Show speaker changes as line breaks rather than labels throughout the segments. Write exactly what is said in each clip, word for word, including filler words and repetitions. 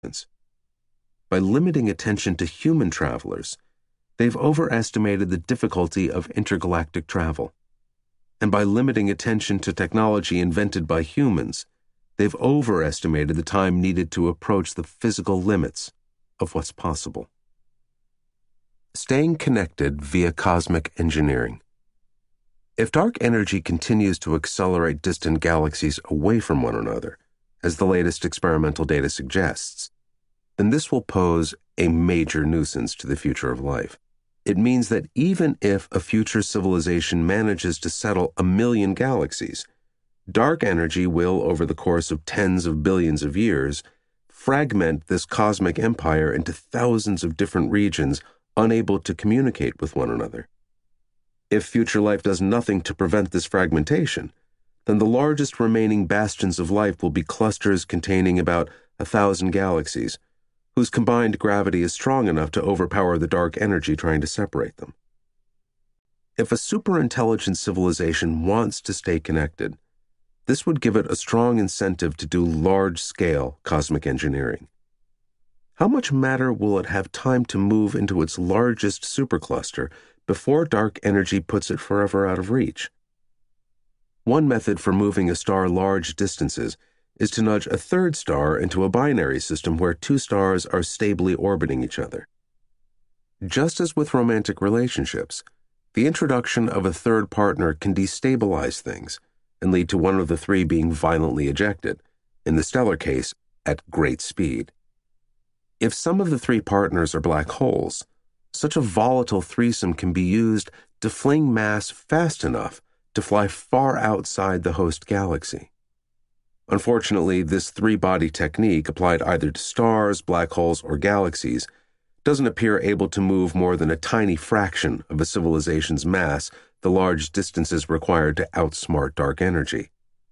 By limiting attention to human travelers, they've overestimated the difficulty of intergalactic travel. And by limiting attention to technology invented by humans, they've overestimated the time needed to approach the physical limits of what's possible. Staying connected via cosmic engineering. If dark energy continues to accelerate distant galaxies away from one another, as the latest experimental data suggests, then this will pose a major nuisance to the future of life. It means that even if a future civilization manages to settle a million galaxies, dark energy will, over the course of tens of billions of years, fragment this cosmic empire into thousands of different regions unable to communicate with one another. If future life does nothing to prevent this fragmentation, then the largest remaining bastions of life will be clusters containing about a thousand galaxies, whose combined gravity is strong enough to overpower the dark energy trying to separate them. If a superintelligent civilization wants to stay connected, this would give it a strong incentive to do large-scale cosmic engineering. How much matter will it have time to move into its largest supercluster before dark energy puts it forever out of reach? One method for moving a star large distances is to nudge a third star into a binary system where two stars are stably orbiting each other. Just as with romantic relationships, the introduction of a third partner can destabilize things and lead to one of the three being violently ejected, in the stellar case, at great speed. If some of the three partners are black holes, such a volatile threesome can be used to fling mass fast enough to fly far outside the host galaxy. Unfortunately, this three-body technique, applied either to stars, black holes, or galaxies, doesn't appear able to move more than a tiny fraction of a civilization's mass the large distances required to outsmart dark energy.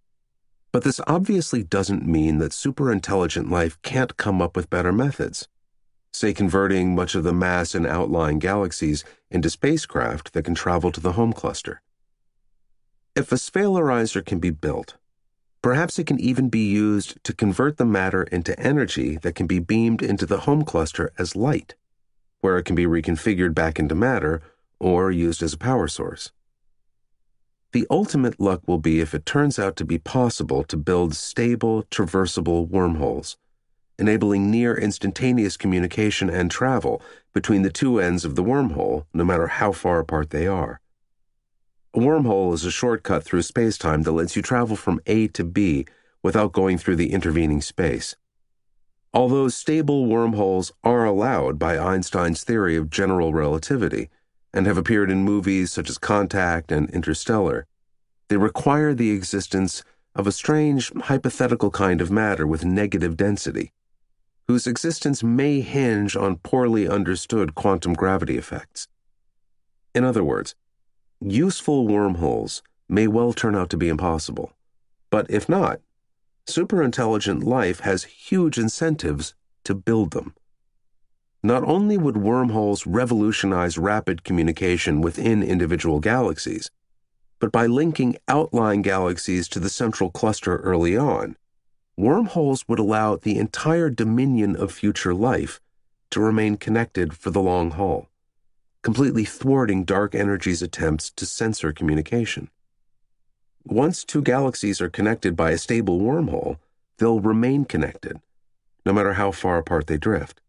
But this obviously doesn't mean that superintelligent life can't come up with better methods, say converting much of the mass in outlying galaxies into spacecraft that can travel to the home cluster. If a sphalerizer can be built, perhaps it can even be used to convert the matter into energy that can be beamed into the home cluster as light, where it can be reconfigured back into matter or used as a power source. The ultimate luck will be if it turns out to be possible to build stable, traversable wormholes, enabling near-instantaneous communication and travel between the two ends of the wormhole, no matter how far apart they are. A wormhole is a shortcut through space-time that lets you travel from A to B without going through the intervening space. Although stable wormholes are allowed by Einstein's theory of general relativity and have appeared in movies such as Contact and Interstellar, they require the existence of a strange, hypothetical kind of matter with negative density, whose existence may hinge on poorly understood quantum gravity effects. In other words, useful wormholes may well turn out to be impossible, but if not, superintelligent life has huge incentives to build them. Not only would wormholes revolutionize rapid communication within individual galaxies, but by linking outlying galaxies to the central cluster early on, wormholes would allow the entire dominion of future life to remain connected for the long haul, completely thwarting dark energy's attempts to censor communication. Once two galaxies are connected by a stable wormhole, they'll remain connected, no matter how far apart they drift.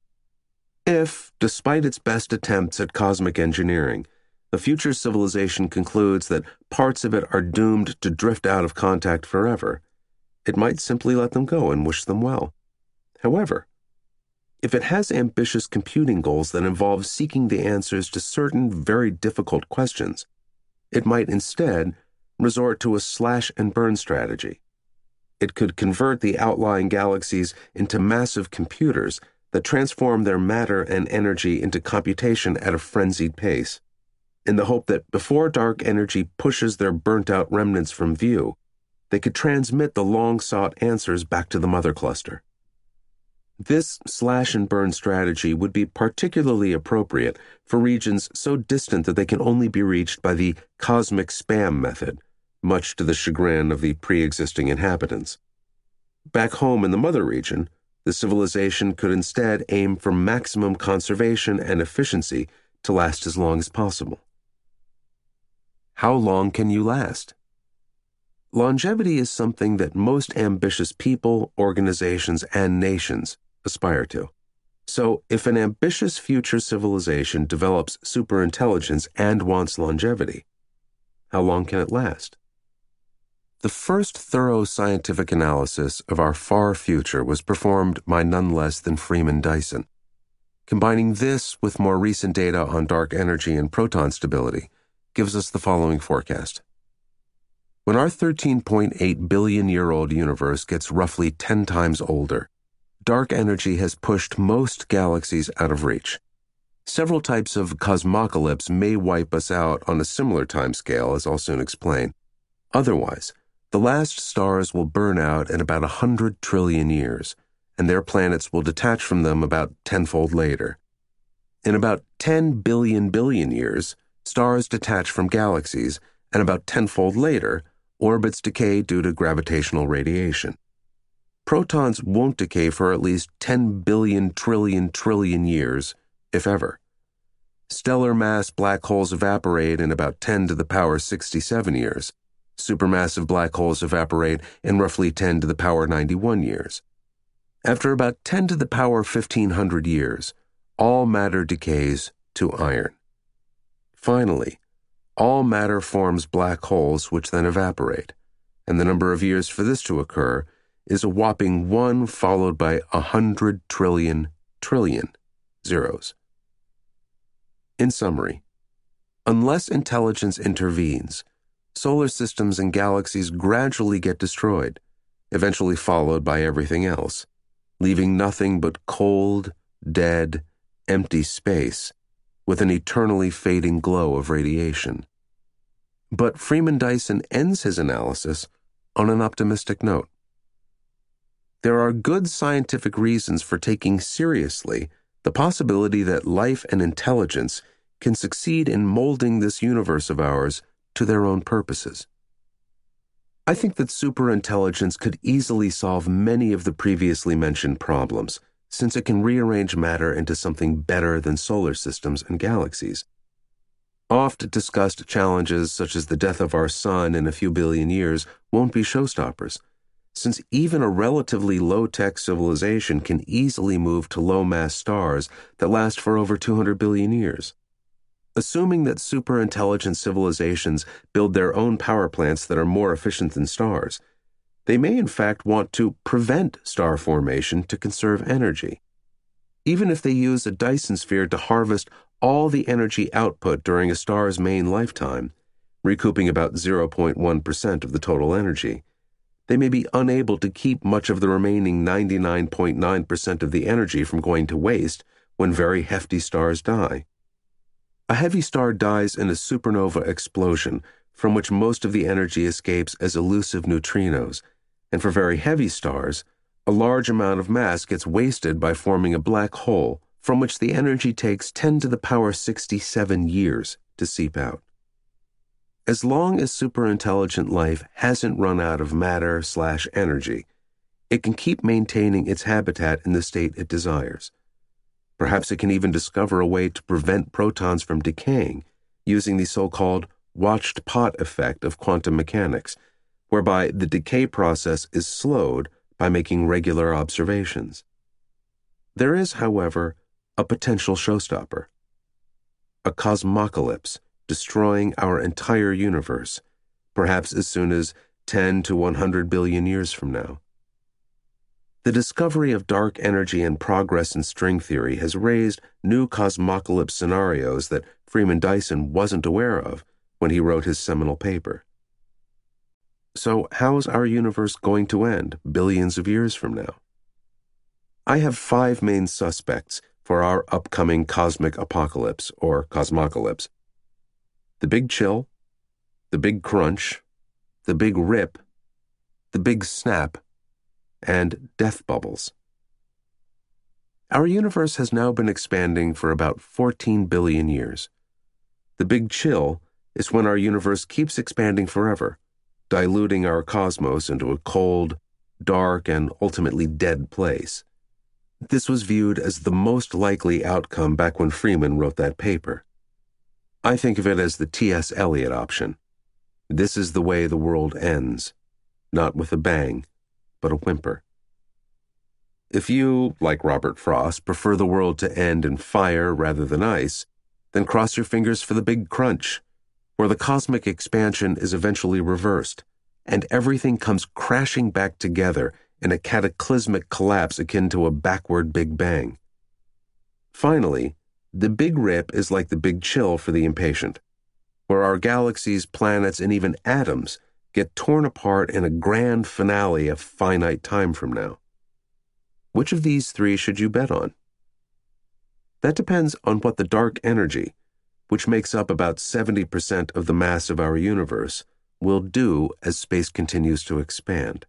If, despite its best attempts at cosmic engineering, the future civilization concludes that parts of it are doomed to drift out of contact forever, it might simply let them go and wish them well. However, if it has ambitious computing goals that involve seeking the answers to certain very difficult questions, it might instead resort to a slash-and-burn strategy. It could convert the outlying galaxies into massive computers that transform their matter and energy into computation at a frenzied pace, in the hope that before dark energy pushes their burnt-out remnants from view, they could transmit the long-sought answers back to the mother cluster. This slash-and-burn strategy would be particularly appropriate for regions so distant that they can only be reached by the cosmic spam method, much to the chagrin of the pre-existing inhabitants. Back home in the mother region, The civilization could instead aim for maximum conservation and efficiency to last as long as possible. How long can you last? Longevity is something that most ambitious people, organizations, and nations aspire to. So, if an ambitious future civilization develops superintelligence and wants longevity, how long can it last? The first thorough scientific analysis of our far future was performed by none less than Freeman Dyson. Combining this with more recent data on dark energy and proton stability gives us the following forecast. When our thirteen point eight billion year old universe gets roughly ten times older, dark energy has pushed most galaxies out of reach. Several types of cosmocalypse may wipe us out on a similar timescale, as I'll soon explain. Otherwise, the last stars will burn out in about a hundred trillion years, and their planets will detach from them about tenfold later. In about ten billion billion years, stars detach from galaxies, and about tenfold later, orbits decay due to gravitational radiation. Protons won't decay for at least ten billion trillion trillion years, if ever. Stellar mass black holes evaporate in about ten to the power sixty-seven years. Supermassive black holes evaporate in roughly ten to the power ninety-one years. After about ten to the power fifteen hundred years, all matter decays to iron. Finally, all matter forms black holes which then evaporate, and the number of years for this to occur is a whopping one followed by a hundred trillion trillion zeros. In summary, unless intelligence intervenes, solar systems and galaxies gradually get destroyed, eventually followed by everything else, leaving nothing but cold, dead, empty space with an eternally fading glow of radiation. But Freeman Dyson ends his analysis on an optimistic note. There are good scientific reasons for taking seriously the possibility that life and intelligence can succeed in molding this universe of ours to their own purposes. I think that superintelligence could easily solve many of the previously mentioned problems, since it can rearrange matter into something better than solar systems and galaxies. Oft-discussed challenges such as the death of our sun in a few billion years won't be showstoppers, since even a relatively low-tech civilization can easily move to low-mass stars that last for over two hundred billion years. Assuming that superintelligent civilizations build their own power plants that are more efficient than stars, they may in fact want to prevent star formation to conserve energy. Even if they use a Dyson sphere to harvest all the energy output during a star's main lifetime, recouping about zero point one percent of the total energy, they may be unable to keep much of the remaining ninety-nine point nine percent of the energy from going to waste when very hefty stars die. A heavy star dies in a supernova explosion from which most of the energy escapes as elusive neutrinos, and for very heavy stars, a large amount of mass gets wasted by forming a black hole from which the energy takes ten to the power sixty-seven years to seep out. As long as superintelligent life hasn't run out of matter slash energy, it can keep maintaining its habitat in the state it desires. Perhaps it can even discover a way to prevent protons from decaying using the so-called watched pot effect of quantum mechanics, whereby the decay process is slowed by making regular observations. There is, however, a potential showstopper: a cosmocalypse destroying our entire universe, perhaps as soon as ten to one hundred billion years from now. The discovery of dark energy and progress in string theory has raised new cosmocalypse scenarios that Freeman Dyson wasn't aware of when he wrote his seminal paper. So how's our universe going to end billions of years from now? I have five main suspects for our upcoming cosmic apocalypse, or cosmocalypse: the Big Chill, the Big Crunch, the Big Rip, the Big Snap, and death bubbles. Our universe has now been expanding for about fourteen billion years. The Big Chill is when our universe keeps expanding forever, diluting our cosmos into a cold, dark, and ultimately dead place. This was viewed as the most likely outcome back when Freeman wrote that paper. I think of it as the T S Eliot option. This is the way the world ends, not with a bang, but a whimper. If you, like Robert Frost, prefer the world to end in fire rather than ice, then cross your fingers for the big crunch, where the cosmic expansion is eventually reversed, and everything comes crashing back together in a cataclysmic collapse akin to a backward Big Bang. Finally, the Big Rip is like the Big Chill for the impatient, where our galaxies, planets, and even atoms get torn apart in a grand finale of finite time from now. Which of these three should you bet on? That depends on what the dark energy, which makes up about seventy percent of the mass of our universe, will do as space continues to expand.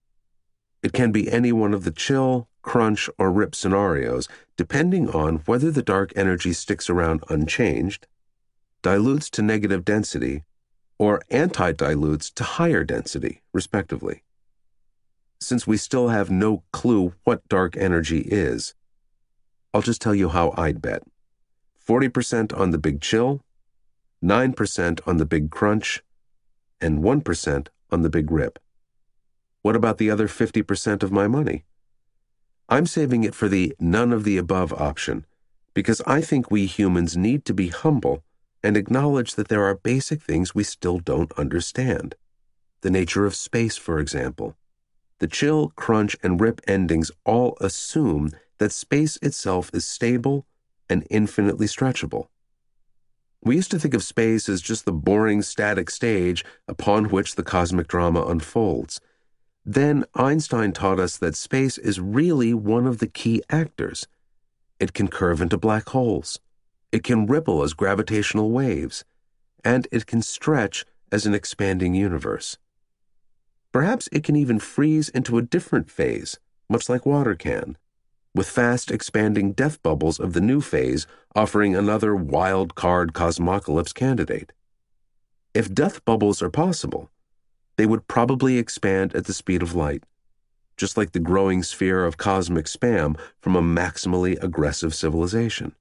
It can be any one of the chill, crunch, or rip scenarios, depending on whether the dark energy sticks around unchanged, dilutes to negative density, or anti-dilutes to higher density, respectively. Since we still have no clue what dark energy is, I'll just tell you how I'd bet. forty percent on the Big Chill, nine percent on the Big Crunch, and one percent on the Big Rip. What about the other fifty percent of my money? I'm saving it for the none of the above option, because I think we humans need to be humble and acknowledge that there are basic things we still don't understand. The nature of space, for example. The chill, crunch, and rip endings all assume that space itself is stable and infinitely stretchable. We used to think of space as just the boring static stage upon which the cosmic drama unfolds. Then Einstein taught us that space is really one of the key actors. It can curve into black holes. It can ripple as gravitational waves. And it can stretch as an expanding universe. Perhaps it can even freeze into a different phase, much like water can, with fast expanding death bubbles of the new phase offering another wild card cosmocalypse candidate. If death bubbles are possible, they would probably expand at the speed of light, just like the growing sphere of cosmic spam from a maximally aggressive civilization.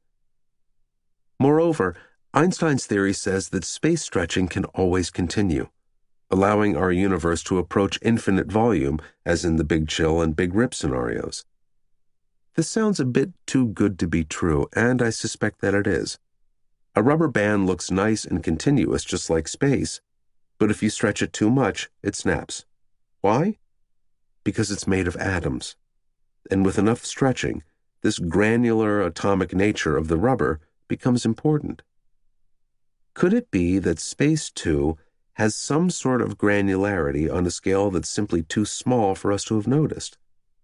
Moreover, Einstein's theory says that space stretching can always continue, allowing our universe to approach infinite volume as in the Big Chill and Big Rip scenarios. This sounds a bit too good to be true, and I suspect that it is. A rubber band looks nice and continuous just like space, but if you stretch it too much, it snaps. Why? Because it's made of atoms. And with enough stretching, this granular atomic nature of the rubber becomes important. Could it be that space, too, has some sort of granularity on a scale that's simply too small for us to have noticed?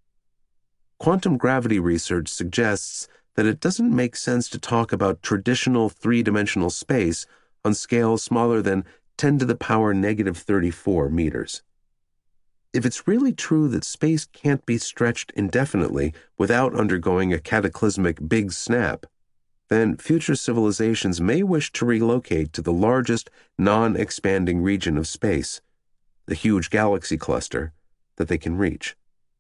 Quantum gravity research suggests that it doesn't make sense to talk about traditional three-dimensional space on scales smaller than ten to the power negative thirty-four meters. If it's really true that space can't be stretched indefinitely without undergoing a cataclysmic big snap, then future civilizations may wish to relocate to the largest non-expanding region of space, the huge galaxy cluster that they can reach.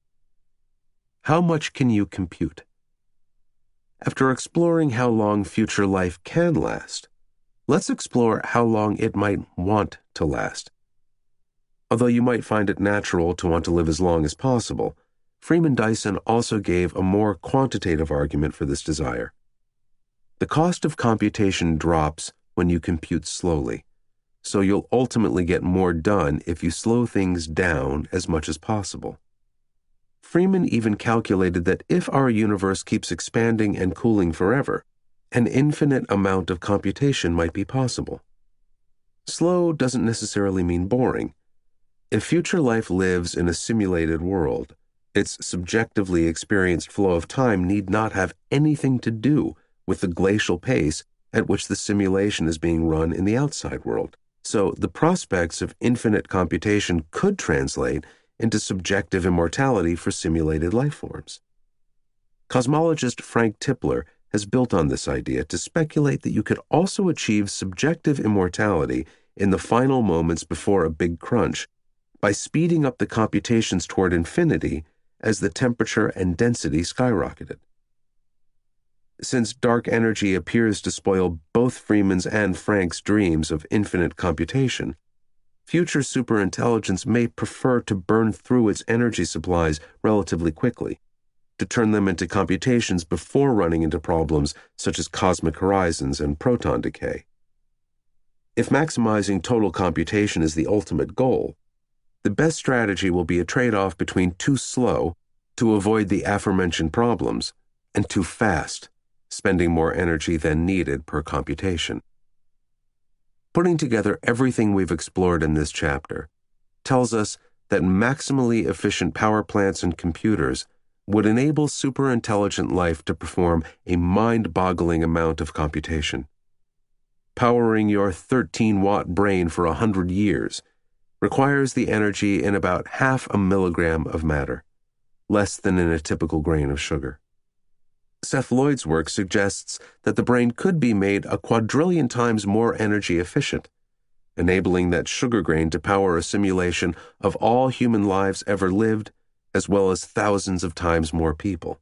How much can you compute? After exploring how long future life can last, let's explore how long it might want to last. Although you might find it natural to want to live as long as possible, Freeman Dyson also gave a more quantitative argument for this desire. The cost of computation drops when you compute slowly, so you'll ultimately get more done if you slow things down as much as possible. Freeman even calculated that if our universe keeps expanding and cooling forever, an infinite amount of computation might be possible. Slow doesn't necessarily mean boring. If future life lives in a simulated world, its subjectively experienced flow of time need not have anything to do with the glacial pace at which the simulation is being run in the outside world. So the prospects of infinite computation could translate into subjective immortality for simulated life forms. Cosmologist Frank Tipler has built on this idea to speculate that you could also achieve subjective immortality in the final moments before a big crunch by speeding up the computations toward infinity as the temperature and density skyrocketed. Since dark energy appears to spoil both Freeman's and Franck's dreams of infinite computation, future superintelligence may prefer to burn through its energy supplies relatively quickly, to turn them into computations before running into problems such as cosmic horizons and proton decay. If maximizing total computation is the ultimate goal, the best strategy will be a trade-off between too slow, to avoid the aforementioned problems, and too fast, spending more energy than needed per computation. Putting together everything we've explored in this chapter tells us that maximally efficient power plants and computers would enable superintelligent life to perform a mind-boggling amount of computation. Powering your thirteen-watt brain for a hundred years requires the energy in about half a milligram of matter, less than in a typical grain of sugar. Seth Lloyd's work suggests that the brain could be made a quadrillion times more energy efficient, enabling that sugar grain to power a simulation of all human lives ever lived, as well as thousands of times more people.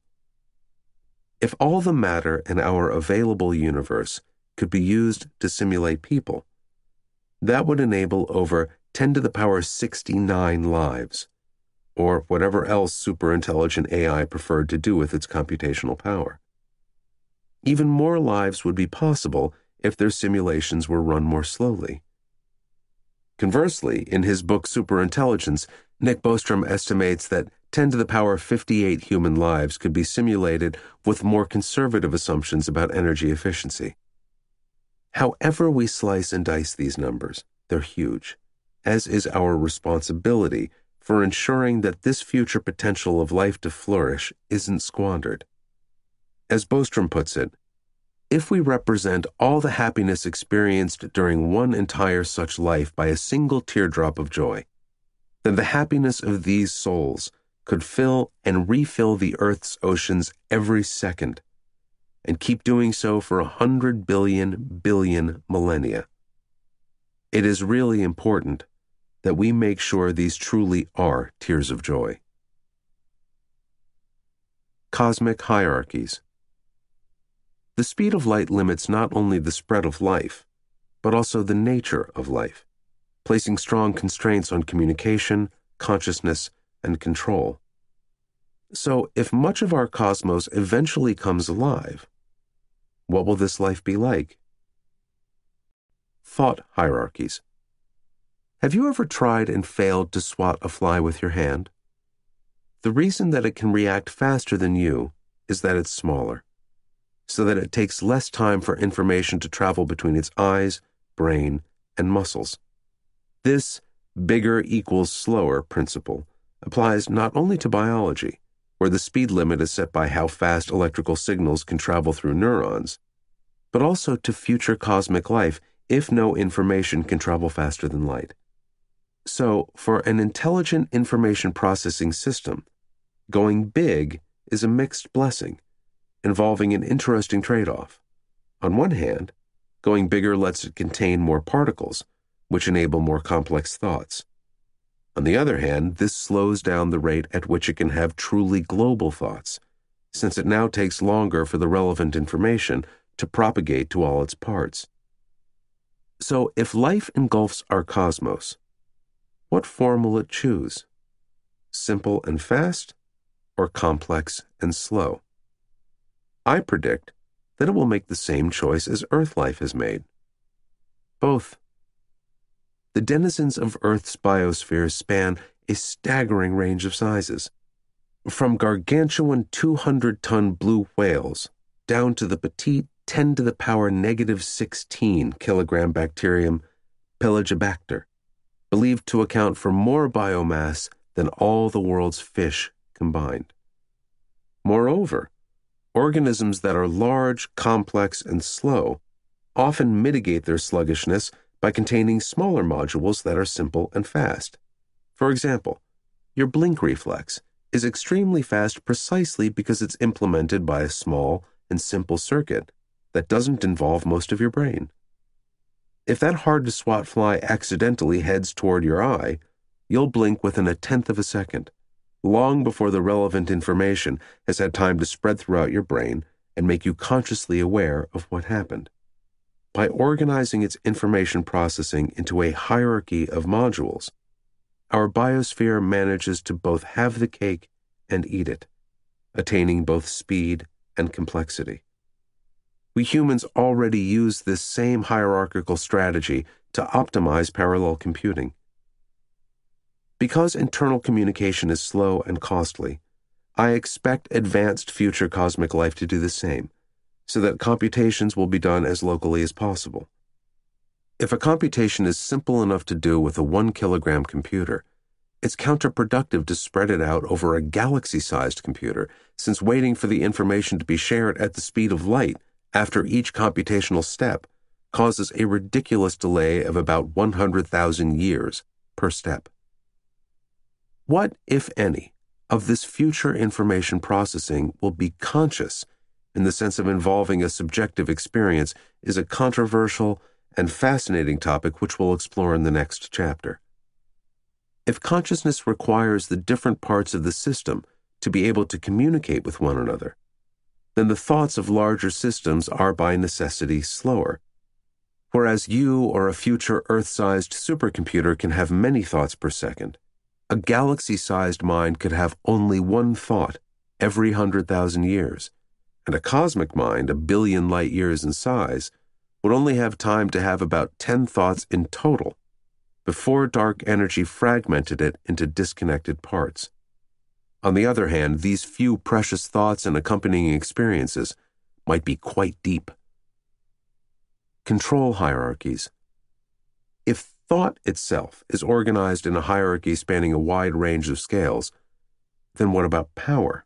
If all the matter in our available universe could be used to simulate people, that would enable over ten to the power sixty-nine lives, or whatever else superintelligent A I preferred to do with its computational power. Even more lives would be possible if their simulations were run more slowly. Conversely, in his book Superintelligence, Nick Bostrom estimates that ten to the power fifty-eight human lives could be simulated with more conservative assumptions about energy efficiency. However we slice and dice these numbers, they're huge, as is our responsibility for ensuring that this future potential of life to flourish isn't squandered. As Bostrom puts it, if we represent all the happiness experienced during one entire such life by a single teardrop of joy, then the happiness of these souls could fill and refill the Earth's oceans every second, and keep doing so for a hundred billion billion millennia. It is really important that we make sure these truly are tears of joy. Cosmic hierarchies. The speed of light limits not only the spread of life, but also the nature of life, placing strong constraints on communication, consciousness, and control. So, if much of our cosmos eventually comes alive, what will this life be like? Thought hierarchies. Have you ever tried and failed to swat a fly with your hand? The reason that it can react faster than you is that it's smaller, so that it takes less time for information to travel between its eyes, brain, and muscles. This bigger equals slower principle applies not only to biology, where the speed limit is set by how fast electrical signals can travel through neurons, but also to future cosmic life if no information can travel faster than light. So, for an intelligent information processing system, going big is a mixed blessing, involving an interesting trade-off. On one hand, going bigger lets it contain more particles, which enable more complex thoughts. On the other hand, this slows down the rate at which it can have truly global thoughts, since it now takes longer for the relevant information to propagate to all its parts. So, if life engulfs our cosmos, what form will it choose? Simple and fast, or complex and slow? I predict that it will make the same choice as Earth life has made. Both. The denizens of Earth's biosphere span a staggering range of sizes, from gargantuan two hundred ton blue whales down to the petite ten to the power negative sixteen kilogram bacterium Pelagibacter, believed to account for more biomass than all the world's fish combined. Moreover, organisms that are large, complex, and slow often mitigate their sluggishness by containing smaller modules that are simple and fast. For example, your blink reflex is extremely fast precisely because it's implemented by a small and simple circuit that doesn't involve most of your brain. If that hard-to-swat fly accidentally heads toward your eye, you'll blink within a tenth of a second, long before the relevant information has had time to spread throughout your brain and make you consciously aware of what happened. By organizing its information processing into a hierarchy of modules, our biosphere manages to both have the cake and eat it, attaining both speed and complexity. We humans already use this same hierarchical strategy to optimize parallel computing. Because internal communication is slow and costly, I expect advanced future cosmic life to do the same, so that computations will be done as locally as possible. If a computation is simple enough to do with a one kilogram computer, it's counterproductive to spread it out over a galaxy-sized computer, since waiting for the information to be shared at the speed of light after each computational step causes a ridiculous delay of about one hundred thousand years per step. What, if any, of this future information processing will be conscious in the sense of involving a subjective experience is a controversial and fascinating topic which we'll explore in the next chapter. If consciousness requires the different parts of the system to be able to communicate with one another, then the thoughts of larger systems are by necessity slower. Whereas you or a future Earth-sized supercomputer can have many thoughts per second, a galaxy-sized mind could have only one thought every hundred thousand years, and a cosmic mind, a billion light years in size, would only have time to have about ten thoughts in total before dark energy fragmented it into disconnected parts. On the other hand, these few precious thoughts and accompanying experiences might be quite deep. Control hierarchies. If thought itself is organized in a hierarchy spanning a wide range of scales, then what about power?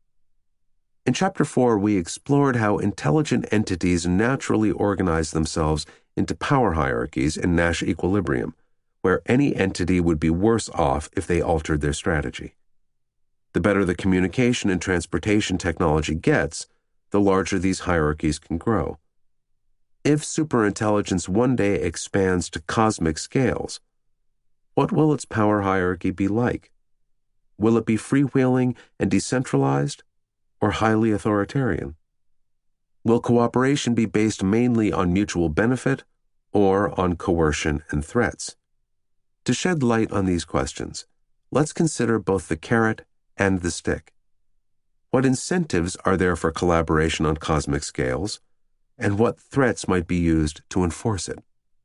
In Chapter four, we explored how intelligent entities naturally organize themselves into power hierarchies in Nash equilibrium, where any entity would be worse off if they altered their strategy. The better the communication and transportation technology gets, the larger these hierarchies can grow. If superintelligence one day expands to cosmic scales, what will its power hierarchy be like? Will it be freewheeling and decentralized, or highly authoritarian? Will cooperation be based mainly on mutual benefit or on coercion and threats? To shed light on these questions, let's consider both the carrot and the stick. What incentives are there for collaboration on cosmic scales, and what threats might be used to enforce it?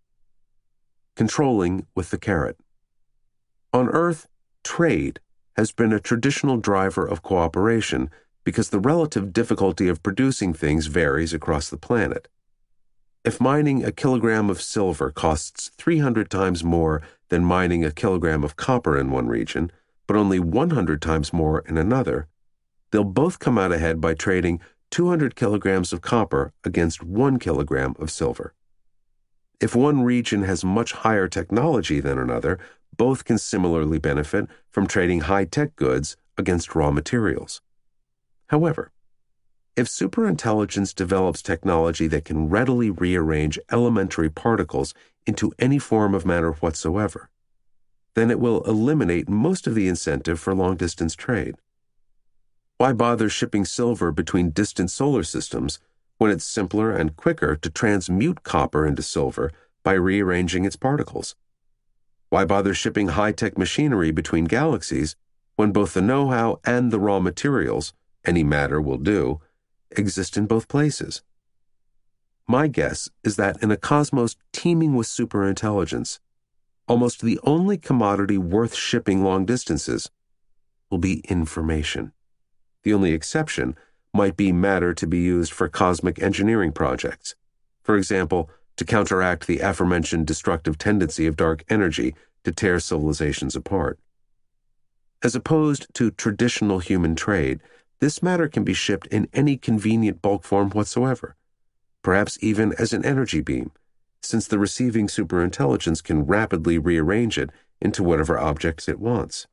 Controlling with the carrot. On Earth, trade has been a traditional driver of cooperation because the relative difficulty of producing things varies across the planet. If mining a kilogram of silver costs three hundred times more than mining a kilogram of copper in one region, but only one hundred times more in another, they'll both come out ahead by trading two hundred kilograms of copper against one kilogram of silver. If one region has much higher technology than another, both can similarly benefit from trading high-tech goods against raw materials. However, if superintelligence develops technology that can readily rearrange elementary particles into any form of matter whatsoever, then it will eliminate most of the incentive for long-distance trade. Why bother shipping silver between distant solar systems when it's simpler and quicker to transmute copper into silver by rearranging its particles? Why bother shipping high-tech machinery between galaxies when both the know-how and the raw materials, any matter will do, exist in both places? My guess is that in a cosmos teeming with superintelligence, almost the only commodity worth shipping long distances will be information. The only exception might be matter to be used for cosmic engineering projects, for example, to counteract the aforementioned destructive tendency of dark energy to tear civilizations apart. As opposed to traditional human trade, this matter can be shipped in any convenient bulk form whatsoever, perhaps even as an energy beam, since the receiving superintelligence can rapidly rearrange it into whatever objects it wants.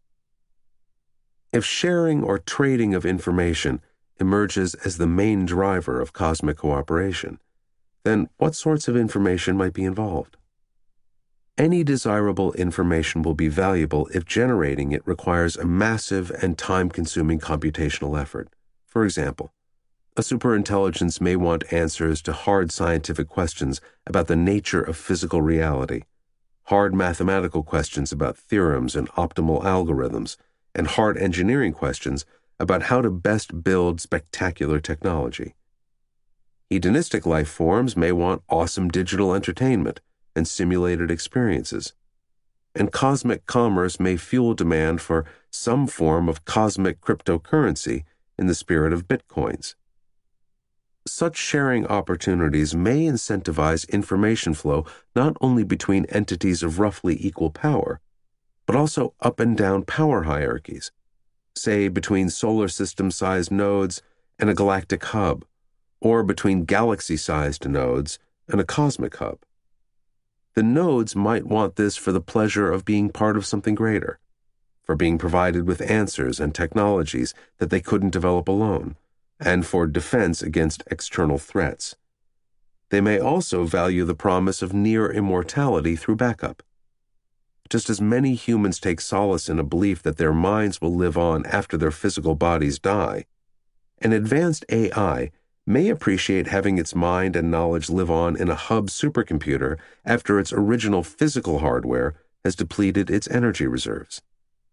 If sharing or trading of information emerges as the main driver of cosmic cooperation, then what sorts of information might be involved? Any desirable information will be valuable if generating it requires a massive and time-consuming computational effort. For example, a superintelligence may want answers to hard scientific questions about the nature of physical reality, hard mathematical questions about theorems and optimal algorithms, and hard engineering questions about how to best build spectacular technology. Hedonistic life forms may want awesome digital entertainment and simulated experiences, and cosmic commerce may fuel demand for some form of cosmic cryptocurrency in the spirit of bitcoins. Such sharing opportunities may incentivize information flow not only between entities of roughly equal power, but also up and down power hierarchies, say between solar system-sized nodes and a galactic hub, or between galaxy-sized nodes and a cosmic hub. The nodes might want this for the pleasure of being part of something greater, for being provided with answers and technologies that they couldn't develop alone, and for defense against external threats. They may also value the promise of near immortality through backup. Just as many humans take solace in a belief that their minds will live on after their physical bodies die, an advanced A I may appreciate having its mind and knowledge live on in a hub supercomputer after its original physical hardware has depleted its energy reserves.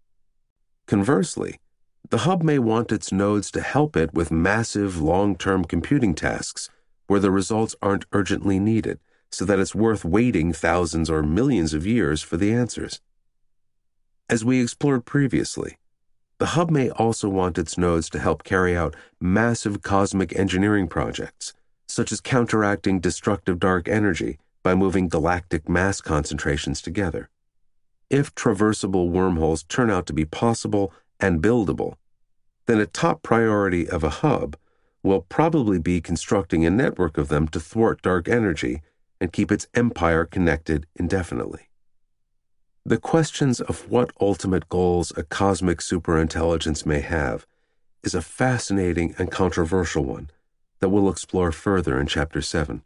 Conversely, the hub may want its nodes to help it with massive long-term computing tasks where the results aren't urgently needed, so that it's worth waiting thousands or millions of years for the answers. As we explored previously, the hub may also want its nodes to help carry out massive cosmic engineering projects, such as counteracting destructive dark energy by moving galactic mass concentrations together. If traversable wormholes turn out to be possible and buildable, then a top priority of a hub will probably be constructing a network of them to thwart dark energy and keep its empire connected indefinitely. The questions of what ultimate goals a cosmic superintelligence may have is a fascinating and controversial one that we'll explore further in Chapter seven.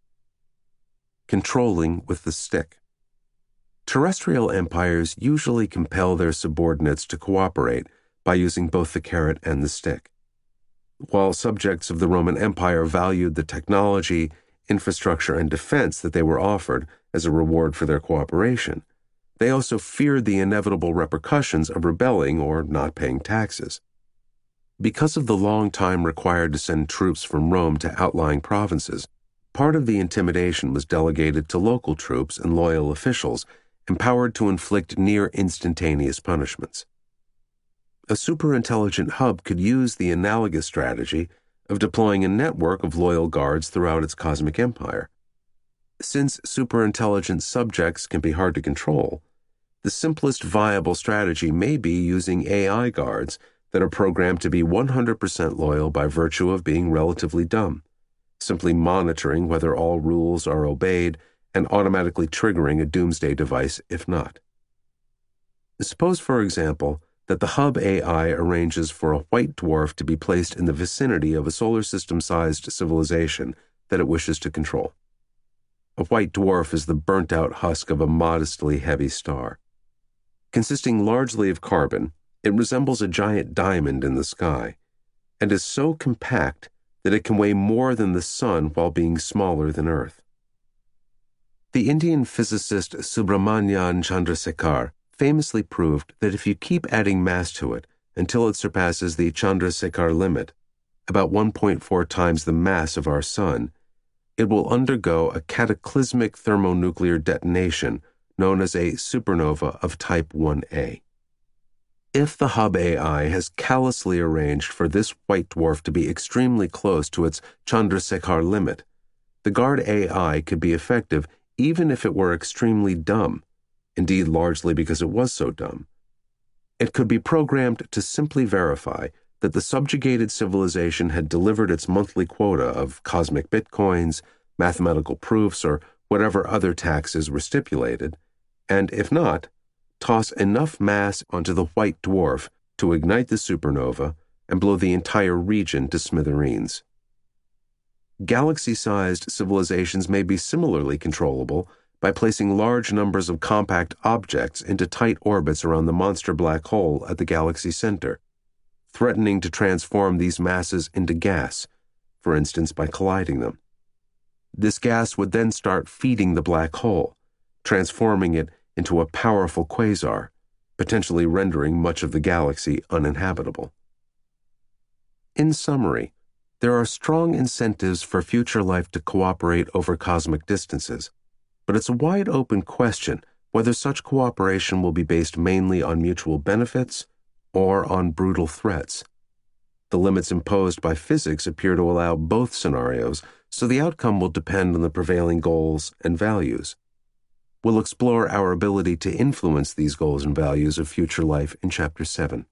Controlling with the stick. Terrestrial empires usually compel their subordinates to cooperate by using both the carrot and the stick. While subjects of the Roman Empire valued the technology, infrastructure, and defense that they were offered as a reward for their cooperation, they also feared the inevitable repercussions of rebelling or not paying taxes. Because of the long time required to send troops from Rome to outlying provinces, part of the intimidation was delegated to local troops and loyal officials empowered to inflict near instantaneous punishments. A superintelligent hub could use the analogous strategy of deploying a network of loyal guards throughout its cosmic empire. Since superintelligent subjects can be hard to control, the simplest viable strategy may be using A I guards that are programmed to be one hundred percent loyal by virtue of being relatively dumb, simply monitoring whether all rules are obeyed and automatically triggering a doomsday device if not. Suppose, for example, that the hub A I arranges for a white dwarf to be placed in the vicinity of a solar system-sized civilization that it wishes to control. A white dwarf is the burnt-out husk of a modestly heavy star. Consisting largely of carbon, it resembles a giant diamond in the sky, and is so compact that it can weigh more than the sun while being smaller than Earth. The Indian physicist Subrahmanyan Chandrasekhar famously proved that if you keep adding mass to it until it surpasses the Chandrasekhar limit, about one point four times the mass of our Sun, it will undergo a cataclysmic thermonuclear detonation known as a supernova of type one A. If the hub A I has callously arranged for this white dwarf to be extremely close to its Chandrasekhar limit, the guard A I could be effective even if it were extremely dumb, indeed largely because it was so dumb. It could be programmed to simply verify that the subjugated civilization had delivered its monthly quota of cosmic bitcoins, mathematical proofs, or whatever other taxes were stipulated, and if not, toss enough mass onto the white dwarf to ignite the supernova and blow the entire region to smithereens. Galaxy-sized civilizations may be similarly controllable by placing large numbers of compact objects into tight orbits around the monster black hole at the galaxy's center, threatening to transform these masses into gas, for instance by colliding them. This gas would then start feeding the black hole, transforming it into a powerful quasar, potentially rendering much of the galaxy uninhabitable. In summary, there are strong incentives for future life to cooperate over cosmic distances, but it's a wide-open question whether such cooperation will be based mainly on mutual benefits or on brutal threats. The limits imposed by physics appear to allow both scenarios, so the outcome will depend on the prevailing goals and values. We'll explore our ability to influence these goals and values of future life in Chapter seven.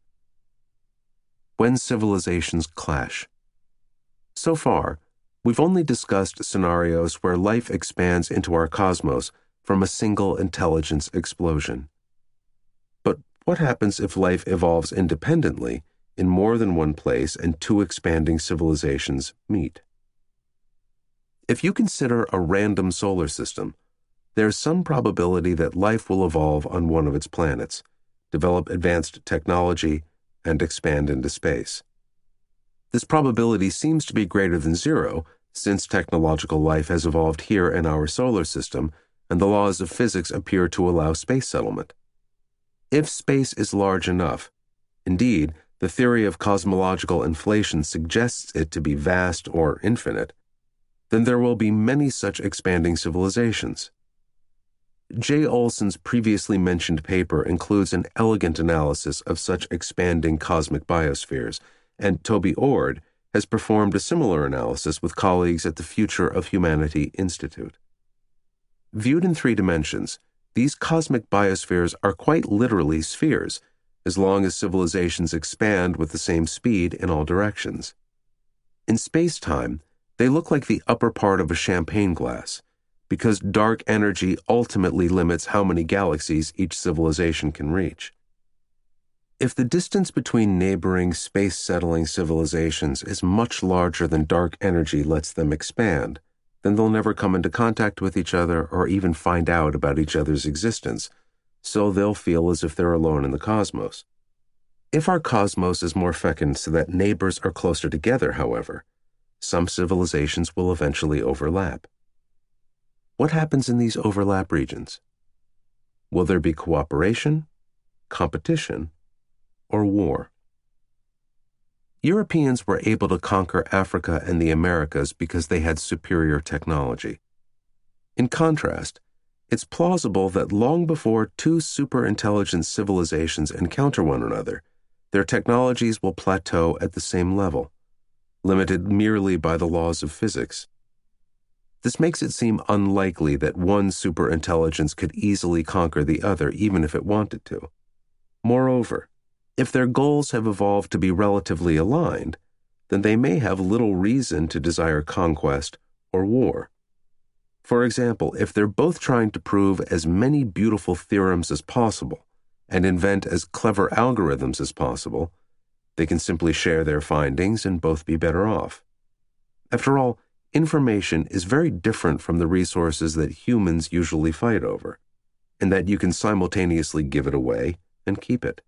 When civilizations clash. So far, we've only discussed scenarios where life expands into our cosmos from a single intelligence explosion. But what happens if life evolves independently in more than one place and two expanding civilizations meet? If you consider a random solar system, there's some probability that life will evolve on one of its planets, develop advanced technology, and expand into space. This probability seems to be greater than zero, since technological life has evolved here in our solar system, and the laws of physics appear to allow space settlement. If space is large enough, indeed, the theory of cosmological inflation suggests it to be vast or infinite, then there will be many such expanding civilizations. J. Olson's previously mentioned paper includes an elegant analysis of such expanding cosmic biospheres, and Toby Ord has performed a similar analysis with colleagues at the Future of Humanity Institute. Viewed in three dimensions, these cosmic biospheres are quite literally spheres, as long as civilizations expand with the same speed in all directions. In space-time, they look like the upper part of a champagne glass, because dark energy ultimately limits how many galaxies each civilization can reach. If the distance between neighboring space-settling civilizations is much larger than dark energy lets them expand, then they'll never come into contact with each other or even find out about each other's existence, so they'll feel as if they're alone in the cosmos. If our cosmos is more fecund so that neighbors are closer together, however, some civilizations will eventually overlap. What happens in these overlap regions? Will there be cooperation, competition, or war? Europeans were able to conquer Africa and the Americas because they had superior technology. In contrast, it's plausible that long before two superintelligent civilizations encounter one another, their technologies will plateau at the same level, limited merely by the laws of physics. This makes it seem unlikely that one superintelligence could easily conquer the other even if it wanted to. Moreover, if their goals have evolved to be relatively aligned, then they may have little reason to desire conquest or war. For example, if they're both trying to prove as many beautiful theorems as possible and invent as clever algorithms as possible, they can simply share their findings and both be better off. After all, information is very different from the resources that humans usually fight over, in that you can simultaneously give it away and keep it.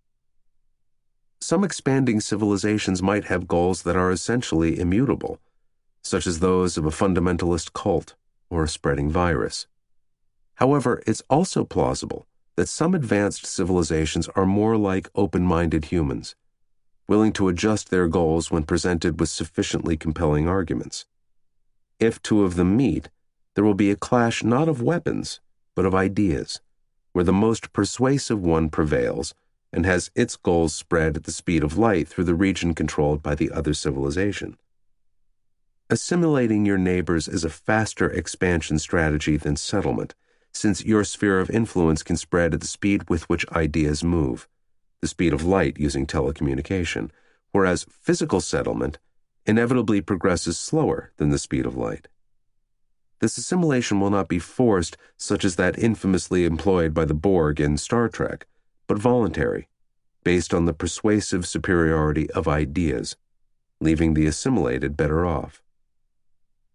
Some expanding civilizations might have goals that are essentially immutable, such as those of a fundamentalist cult or a spreading virus. However, it's also plausible that some advanced civilizations are more like open-minded humans, willing to adjust their goals when presented with sufficiently compelling arguments. If two of them meet, there will be a clash not of weapons, but of ideas, where the most persuasive one prevails and has its goals spread at the speed of light through the region controlled by the other civilization. Assimilating your neighbors is a faster expansion strategy than settlement, since your sphere of influence can spread at the speed with which ideas move, the speed of light using telecommunication, whereas physical settlement inevitably progresses slower than the speed of light. This assimilation will not be forced, such as that infamously employed by the Borg in Star Trek, but voluntary, based on the persuasive superiority of ideas, leaving the assimilated better off.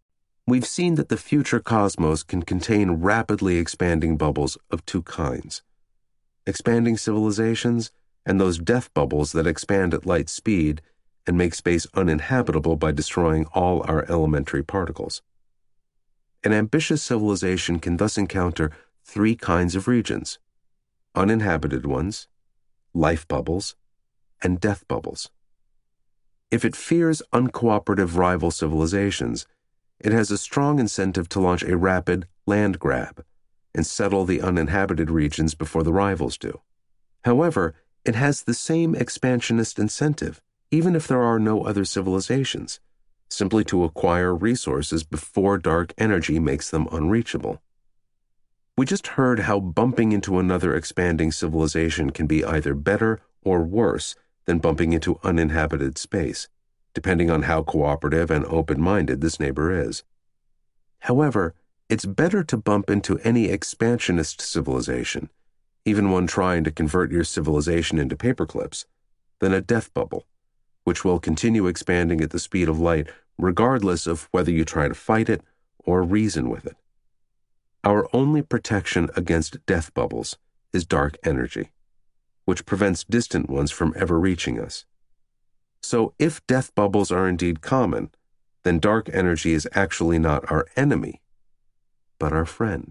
We've seen that the future cosmos can contain rapidly expanding bubbles of two kinds: expanding civilizations and those death bubbles that expand at light speed and make space uninhabitable by destroying all our elementary particles. An ambitious civilization can thus encounter three kinds of regions: uninhabited ones, life bubbles, and death bubbles. If it fears uncooperative rival civilizations, it has a strong incentive to launch a rapid land grab and settle the uninhabited regions before the rivals do. However, it has the same expansionist incentive, even if there are no other civilizations, simply to acquire resources before dark energy makes them unreachable. We just heard how bumping into another expanding civilization can be either better or worse than bumping into uninhabited space, depending on how cooperative and open-minded this neighbor is. However, it's better to bump into any expansionist civilization, even one trying to convert your civilization into paperclips, than a death bubble, which will continue expanding at the speed of light regardless of whether you try to fight it or reason with it. Our only protection against death bubbles is dark energy, which prevents distant ones from ever reaching us. So if death bubbles are indeed common, then dark energy is actually not our enemy, but our friend.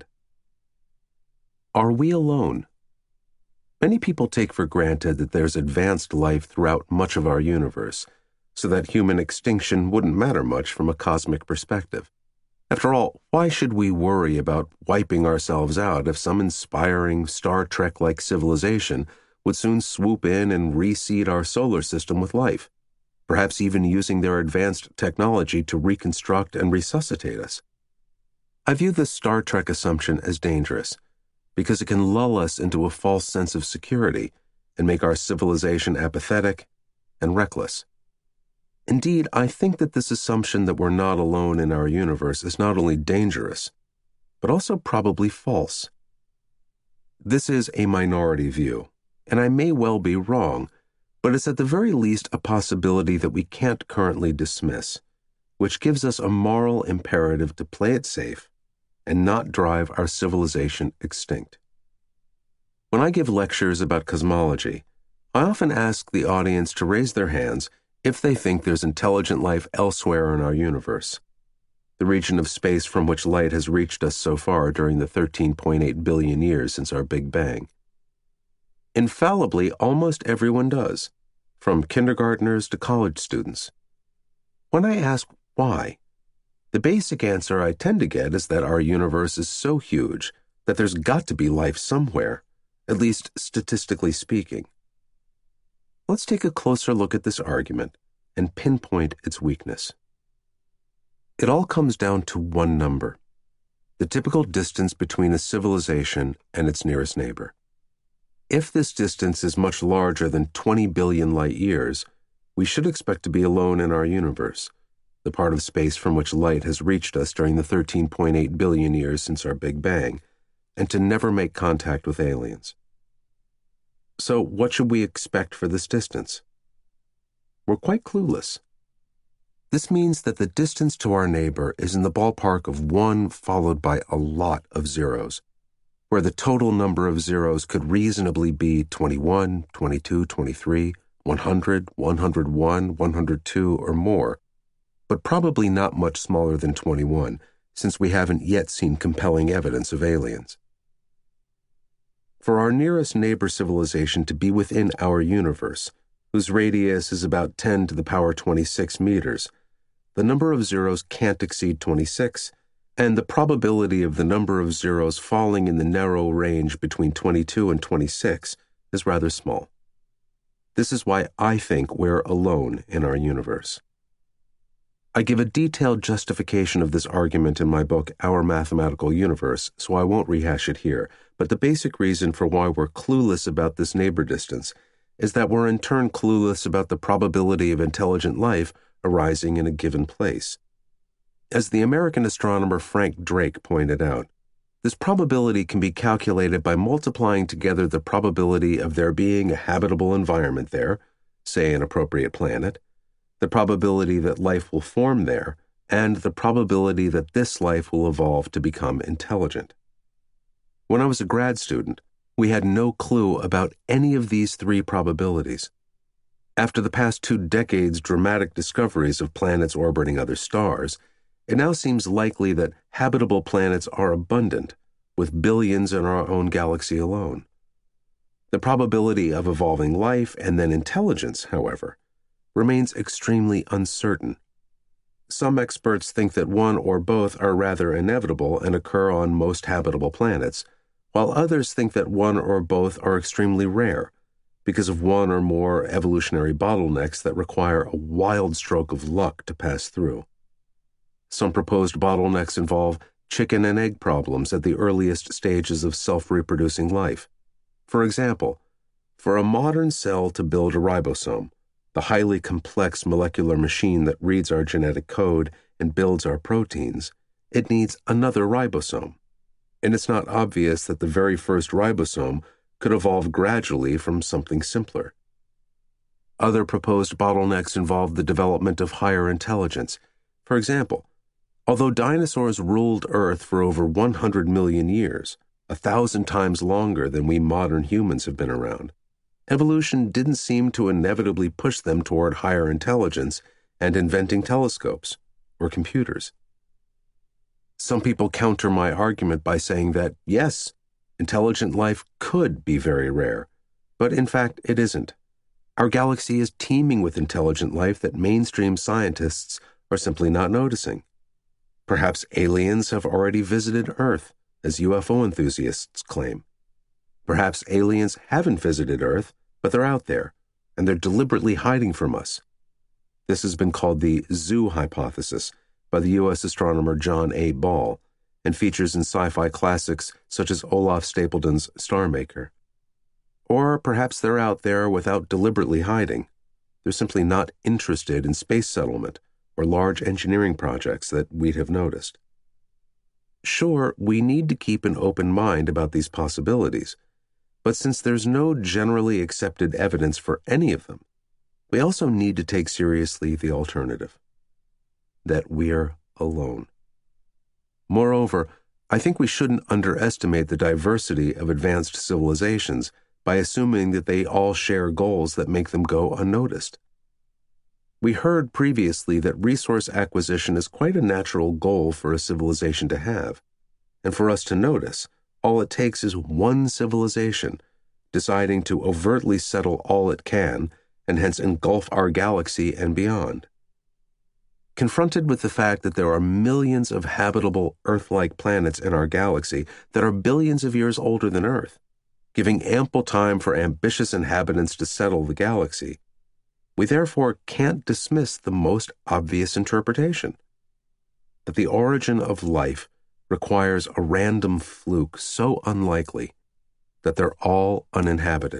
Are we alone? Many people take for granted that there's advanced life throughout much of our universe, so that human extinction wouldn't matter much from a cosmic perspective. After all, why should we worry about wiping ourselves out if some inspiring Star Trek-like civilization would soon swoop in and reseed our solar system with life, perhaps even using their advanced technology to reconstruct and resuscitate us? I view this Star Trek assumption as dangerous, because it can lull us into a false sense of security and make our civilization apathetic and reckless. Indeed, I think that this assumption that we're not alone in our universe is not only dangerous, but also probably false. This is a minority view, and I may well be wrong, but it's at the very least a possibility that we can't currently dismiss, which gives us a moral imperative to play it safe and not drive our civilization extinct. When I give lectures about cosmology, I often ask the audience to raise their hands if they think there's intelligent life elsewhere in our universe, the region of space from which light has reached us so far during the thirteen point eight billion years since our Big Bang. Infallibly, almost everyone does, from kindergartners to college students. When I ask why, the basic answer I tend to get is that our universe is so huge that there's got to be life somewhere, at least statistically speaking. Let's take a closer look at this argument and pinpoint its weakness. It all comes down to one number, the typical distance between a civilization and its nearest neighbor. If this distance is much larger than twenty billion light years, we should expect to be alone in our universe, the part of space from which light has reached us during the thirteen point eight billion years since our Big Bang, and to never make contact with aliens. So what should we expect for this distance? We're quite clueless. This means that the distance to our neighbor is in the ballpark of one followed by a lot of zeros, where the total number of zeros could reasonably be twenty-one, twenty-two, twenty-three, one hundred, one hundred one, one hundred two, or more, but probably not much smaller than twenty-one, since we haven't yet seen compelling evidence of aliens. For our nearest neighbor civilization to be within our universe, whose radius is about ten to the power twenty-six meters, the number of zeros can't exceed twenty-six, and the probability of the number of zeros falling in the narrow range between twenty-two and twenty-six is rather small. This is why I think we're alone in our universe. I give a detailed justification of this argument in my book, Our Mathematical Universe, so I won't rehash it here, but the basic reason for why we're clueless about this neighbor distance is that we're in turn clueless about the probability of intelligent life arising in a given place. As the American astronomer Frank Drake pointed out, this probability can be calculated by multiplying together the probability of there being a habitable environment there, say an appropriate planet, the probability that life will form there, and the probability that this life will evolve to become intelligent. When I was a grad student, we had no clue about any of these three probabilities. After the past two decades' dramatic discoveries of planets orbiting other stars, it now seems likely that habitable planets are abundant, with billions in our own galaxy alone. The probability of evolving life and then intelligence, however, remains extremely uncertain. Some experts think that one or both are rather inevitable and occur on most habitable planets, while others think that one or both are extremely rare because of one or more evolutionary bottlenecks that require a wild stroke of luck to pass through. Some proposed bottlenecks involve chicken and egg problems at the earliest stages of self-reproducing life. For example, for a modern cell to build a ribosome, the highly complex molecular machine that reads our genetic code and builds our proteins, it needs another ribosome. And it's not obvious that the very first ribosome could evolve gradually from something simpler. Other proposed bottlenecks involve the development of higher intelligence. For example, although dinosaurs ruled Earth for over one hundred million years, a thousand times longer than we modern humans have been around, evolution didn't seem to inevitably push them toward higher intelligence and inventing telescopes or computers. Some people counter my argument by saying that, yes, intelligent life could be very rare, but in fact it isn't. Our galaxy is teeming with intelligent life that mainstream scientists are simply not noticing. Perhaps aliens have already visited Earth, as U F O enthusiasts claim. Perhaps aliens haven't visited Earth, but they're out there, and they're deliberately hiding from us. This has been called the zoo hypothesis by the U S astronomer John A. Ball, and features in sci-fi classics such as Olaf Stapledon's Star Maker. Or perhaps they're out there without deliberately hiding. They're simply not interested in space settlement or large engineering projects that we'd have noticed. Sure, we need to keep an open mind about these possibilities, but since there's no generally accepted evidence for any of them, we also need to take seriously the alternative, that we're alone. Moreover, I think we shouldn't underestimate the diversity of advanced civilizations by assuming that they all share goals that make them go unnoticed. We heard previously that resource acquisition is quite a natural goal for a civilization to have, and for us to notice, all it takes is one civilization deciding to overtly settle all it can and hence engulf our galaxy and beyond. Confronted with the fact that there are millions of habitable Earth-like planets in our galaxy that are billions of years older than Earth, giving ample time for ambitious inhabitants to settle the galaxy, we therefore can't dismiss the most obvious interpretation, that the origin of life requires a random fluke so unlikely that they're all uninhabited.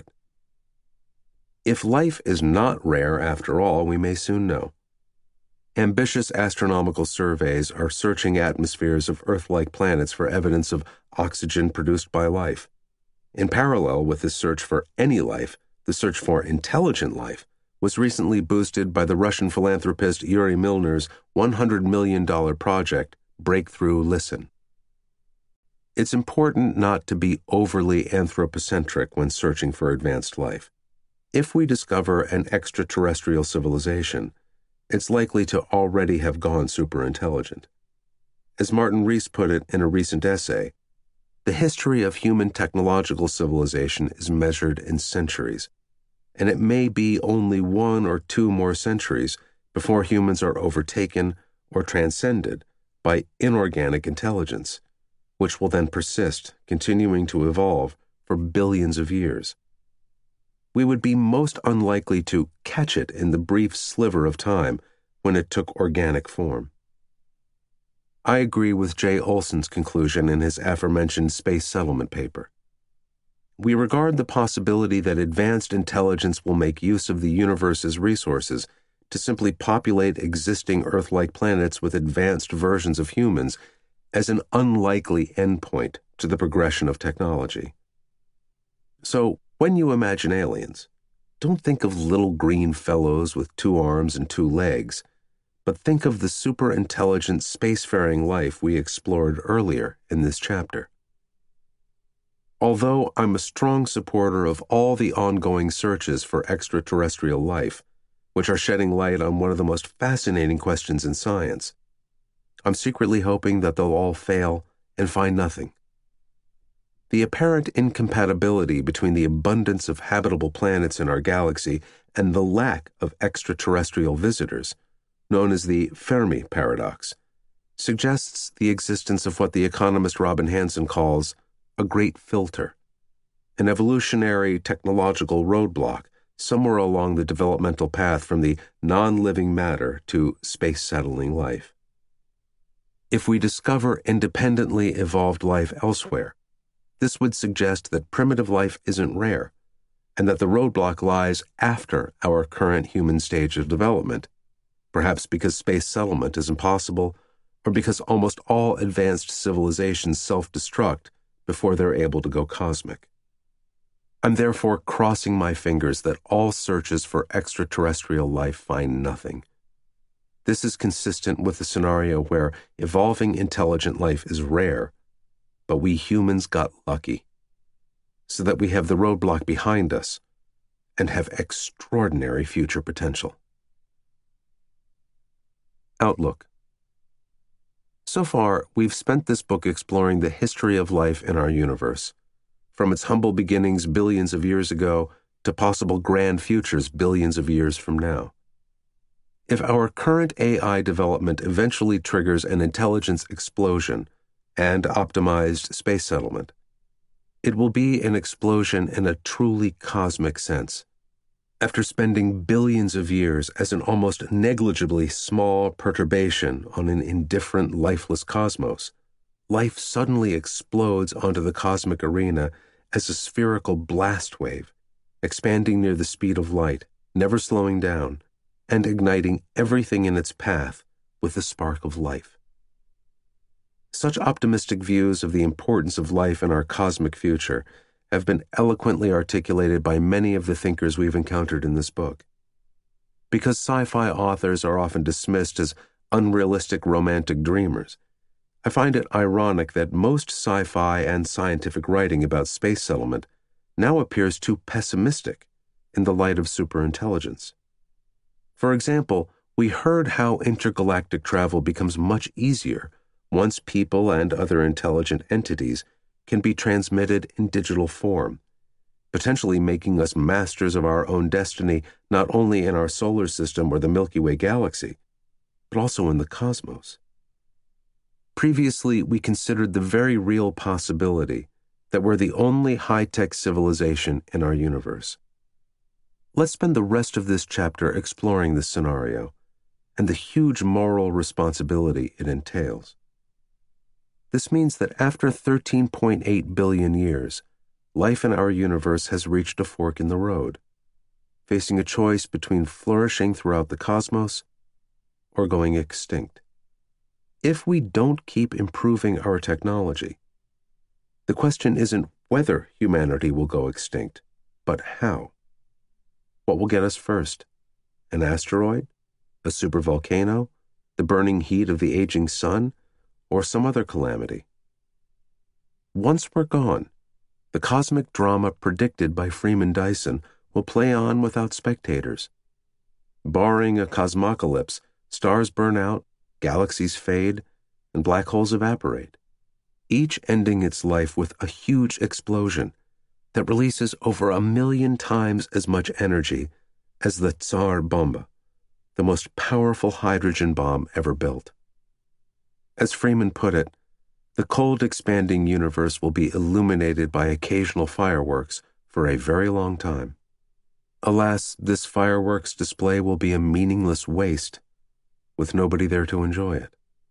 If life is not rare after all, we may soon know. Ambitious astronomical surveys are searching atmospheres of Earth-like planets for evidence of oxygen produced by life. In parallel with this search for any life, the search for intelligent life was recently boosted by the Russian philanthropist Yuri Milner's one hundred million dollars project, Breakthrough Listen. It's important not to be overly anthropocentric when searching for advanced life. If we discover an extraterrestrial civilization, it's likely to already have gone superintelligent. As Martin Rees put it in a recent essay, the history of human technological civilization is measured in centuries, and it may be only one or two more centuries before humans are overtaken or transcended by inorganic intelligence, which will then persist, continuing to evolve for billions of years. We would be most unlikely to catch it in the brief sliver of time when it took organic form. I agree with Jay Olson's conclusion in his aforementioned space settlement paper. We regard the possibility that advanced intelligence will make use of the universe's resources to simply populate existing Earth-like planets with advanced versions of humans as an unlikely endpoint to the progression of technology. So, when you imagine aliens, don't think of little green fellows with two arms and two legs, but think of the super-intelligent spacefaring life we explored earlier in this chapter. Although I'm a strong supporter of all the ongoing searches for extraterrestrial life, which are shedding light on one of the most fascinating questions in science, I'm secretly hoping that they'll all fail and find nothing. The apparent incompatibility between the abundance of habitable planets in our galaxy and the lack of extraterrestrial visitors, known as the Fermi paradox, suggests the existence of what the economist Robin Hanson calls a great filter, an evolutionary technological roadblock somewhere along the developmental path from the non-living matter to space-settling life. If we discover independently evolved life elsewhere, this would suggest that primitive life isn't rare, and that the roadblock lies after our current human stage of development, perhaps because space settlement is impossible, or because almost all advanced civilizations self-destruct before they're able to go cosmic. I'm therefore crossing my fingers that all searches for extraterrestrial life find nothing. This is consistent with the scenario where evolving intelligent life is rare, but we humans got lucky, so that we have the roadblock behind us and have extraordinary future potential. Outlook. So far, we've spent this book exploring the history of life in our universe, from its humble beginnings billions of years ago to possible grand futures billions of years from now. If our current A I development eventually triggers an intelligence explosion and optimized space settlement, it will be an explosion in a truly cosmic sense. After spending billions of years as an almost negligibly small perturbation on an indifferent, lifeless cosmos, life suddenly explodes onto the cosmic arena as a spherical blast wave, expanding near the speed of light, never slowing down, and igniting everything in its path with the spark of life. Such optimistic views of the importance of life in our cosmic future have been eloquently articulated by many of the thinkers we've encountered in this book. Because sci-fi authors are often dismissed as unrealistic romantic dreamers, I find it ironic that most sci-fi and scientific writing about space settlement now appears too pessimistic in the light of superintelligence. For example, we heard how intergalactic travel becomes much easier once people and other intelligent entities can be transmitted in digital form, potentially making us masters of our own destiny not only in our solar system or the Milky Way galaxy, but also in the cosmos. Previously, we considered the very real possibility that we're the only high-tech civilization in our universe. Let's spend the rest of this chapter exploring this scenario and the huge moral responsibility it entails. This means that after thirteen point eight billion years, life in our universe has reached a fork in the road, facing a choice between flourishing throughout the cosmos or going extinct. If we don't keep improving our technology, the question isn't whether humanity will go extinct, but how. What will get us first? An asteroid? A supervolcano? The burning heat of the aging sun? Or some other calamity? Once we're gone, the cosmic drama predicted by Freeman Dyson will play on without spectators. Barring a cosmocalypse, stars burn out, galaxies fade, and black holes evaporate, each ending its life with a huge explosion that releases over a million times as much energy as the Tsar Bomba, the most powerful hydrogen bomb ever built. As Freeman put it, the cold expanding universe will be illuminated by occasional fireworks for a very long time. Alas, this fireworks display will be a meaningless waste, with nobody there to enjoy it.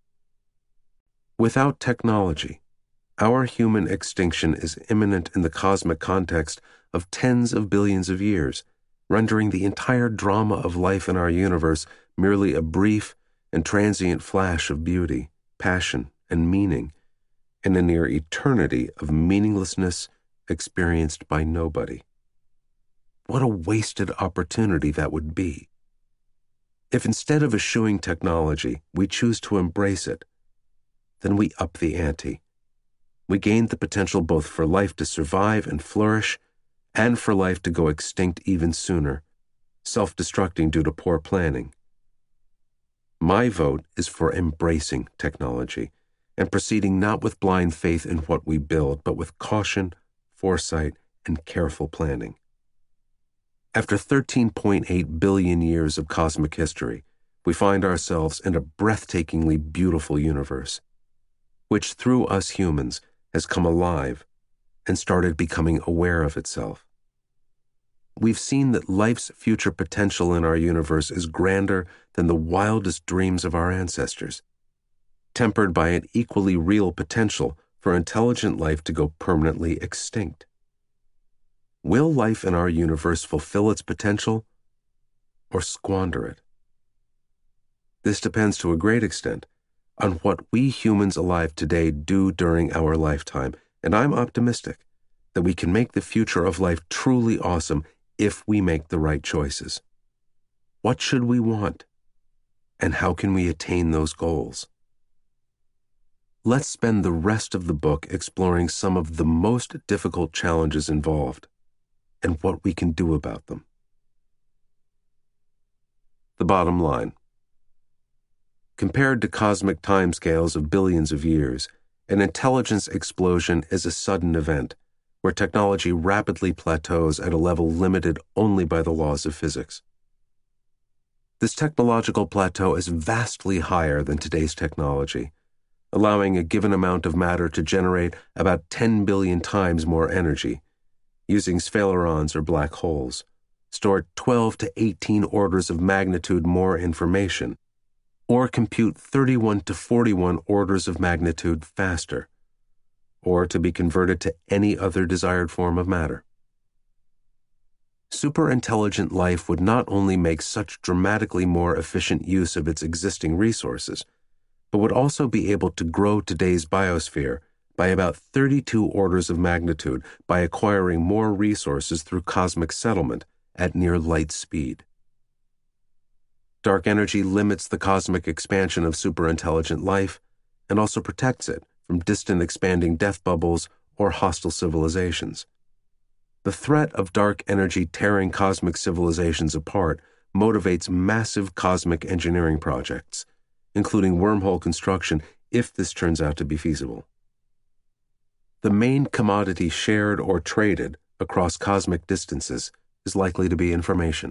Without technology, our human extinction is imminent in the cosmic context of tens of billions of years, rendering the entire drama of life in our universe merely a brief and transient flash of beauty, passion, and meaning, in a near eternity of meaninglessness experienced by nobody. What a wasted opportunity that would be. If instead of eschewing technology, we choose to embrace it, then we up the ante. We gain the potential both for life to survive and flourish, and for life to go extinct even sooner, self-destructing due to poor planning. My vote is for embracing technology and proceeding not with blind faith in what we build, but with caution, foresight, and careful planning. After thirteen point eight billion years of cosmic history, we find ourselves in a breathtakingly beautiful universe, which through us humans has come alive and started becoming aware of itself. We've seen that life's future potential in our universe is grander than the wildest dreams of our ancestors, tempered by an equally real potential for intelligent life to go permanently extinct. Will life in our universe fulfill its potential or squander it? This depends to a great extent on what we humans alive today do during our lifetime, and I'm optimistic that we can make the future of life truly awesome if we make the right choices. What should we want, and how can we attain those goals? Let's spend the rest of the book exploring some of the most difficult challenges involved and what we can do about them. The bottom line. Compared to cosmic timescales of billions of years, an intelligence explosion is a sudden event where technology rapidly plateaus at a level limited only by the laws of physics. This technological plateau is vastly higher than today's technology, allowing a given amount of matter to generate about ten billion times more energy, using sphalerons or black holes, store twelve to eighteen orders of magnitude more information, or compute thirty-one to forty-one orders of magnitude faster, or to be converted to any other desired form of matter. Superintelligent life would not only make such dramatically more efficient use of its existing resources, but would also be able to grow today's biosphere by about thirty-two orders of magnitude by acquiring more resources through cosmic settlement at near light speed. Dark energy limits the cosmic expansion of superintelligent life and also protects it from distant expanding death bubbles or hostile civilizations. The threat of dark energy tearing cosmic civilizations apart motivates massive cosmic engineering projects, including wormhole construction if this turns out to be feasible. The main commodity shared or traded across cosmic distances is likely to be information.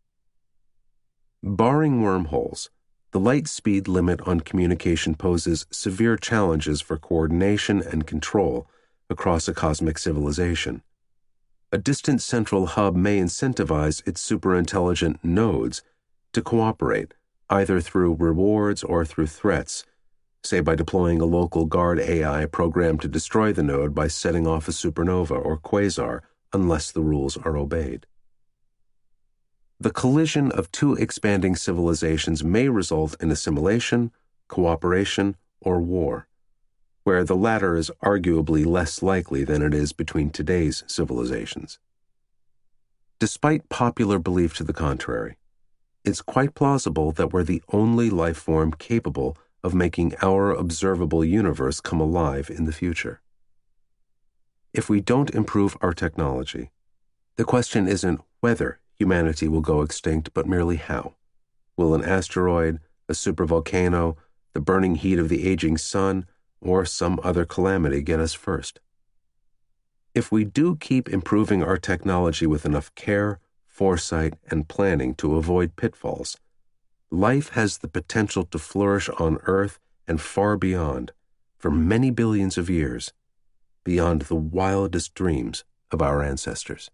Barring wormholes, the light speed limit on communication poses severe challenges for coordination and control across a cosmic civilization. A distant central hub may incentivize its superintelligent nodes to cooperate, either through rewards or through threats, say by deploying a local guard A I programmed to destroy the node by setting off a supernova or quasar unless the rules are obeyed. The collision of two expanding civilizations may result in assimilation, cooperation, or war, where the latter is arguably less likely than it is between today's civilizations. Despite popular belief to the contrary, it's quite plausible that we're the only life form capable of making our observable universe come alive in the future. If we don't improve our technology, the question isn't whether humanity will go extinct, but merely how. Will an asteroid, a supervolcano, the burning heat of the aging sun, or some other calamity get us first? If we do keep improving our technology with enough care, foresight, and planning to avoid pitfalls, life has the potential to flourish on Earth and far beyond for many billions of years, beyond the wildest dreams of our ancestors.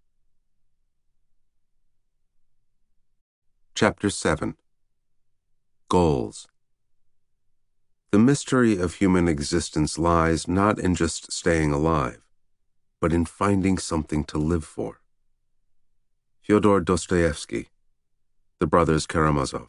Chapter seven. Goals. The mystery of human existence lies not in just staying alive, but in finding something to live for. Fyodor Dostoevsky, The Brothers Karamazov.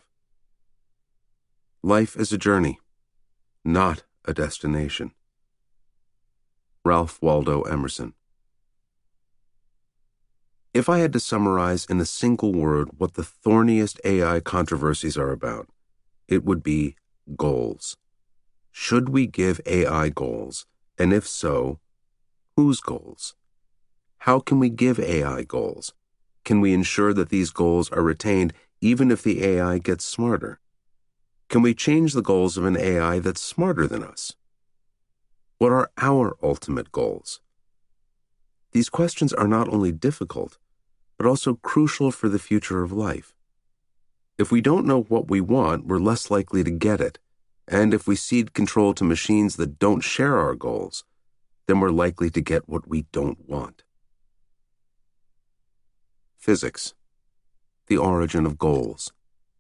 Life is a journey, not a destination. Ralph Waldo Emerson. If I had to summarize in a single word what the thorniest A I controversies are about, it would be goals. Should we give A I goals? And if so, whose goals? How can we give A I goals? Can we ensure that these goals are retained even if the A I gets smarter? Can we change the goals of an A I that's smarter than us? What are our ultimate goals? These questions are not only difficult, but also crucial for the future of life. If we don't know what we want, we're less likely to get it, and if we cede control to machines that don't share our goals, then we're likely to get what we don't want. Physics. The origin of goals.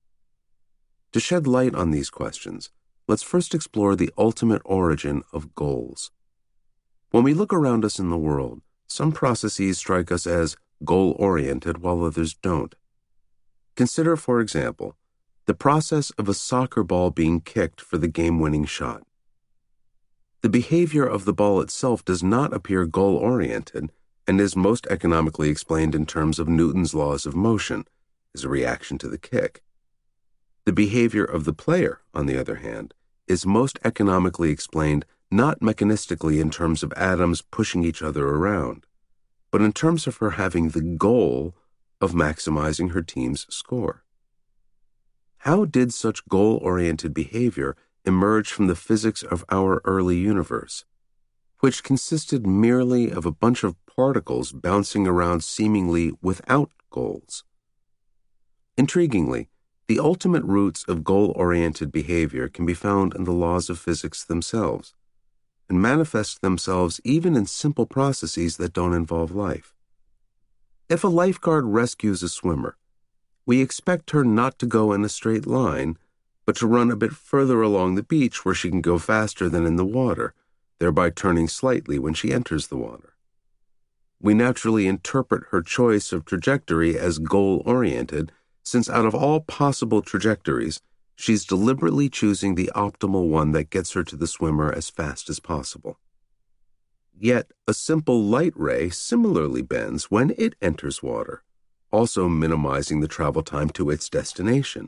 To shed light on these questions, let's first explore the ultimate origin of goals. When we look around us in the world, some processes strike us as goal-oriented while others don't. Consider, for example, the process of a soccer ball being kicked for the game-winning shot. The behavior of the ball itself does not appear goal-oriented and is most economically explained in terms of Newton's laws of motion, as a reaction to the kick. The behavior of the player, on the other hand, is most economically explained not mechanistically in terms of atoms pushing each other around, but in terms of her having the goal of maximizing her team's score. How did such goal-oriented behavior emerge from the physics of our early universe, which consisted merely of a bunch of particles bouncing around seemingly without goals? Intriguingly, the ultimate roots of goal-oriented behavior can be found in the laws of physics themselves, and manifest themselves even in simple processes that don't involve life. If a lifeguard rescues a swimmer, we expect her not to go in a straight line, but to run a bit further along the beach where she can go faster than in the water, thereby turning slightly when she enters the water. We naturally interpret her choice of trajectory as goal-oriented, since out of all possible trajectories, she's deliberately choosing the optimal one that gets her to the swimmer as fast as possible. Yet, a simple light ray similarly bends when it enters water, also minimizing the travel time to its destination.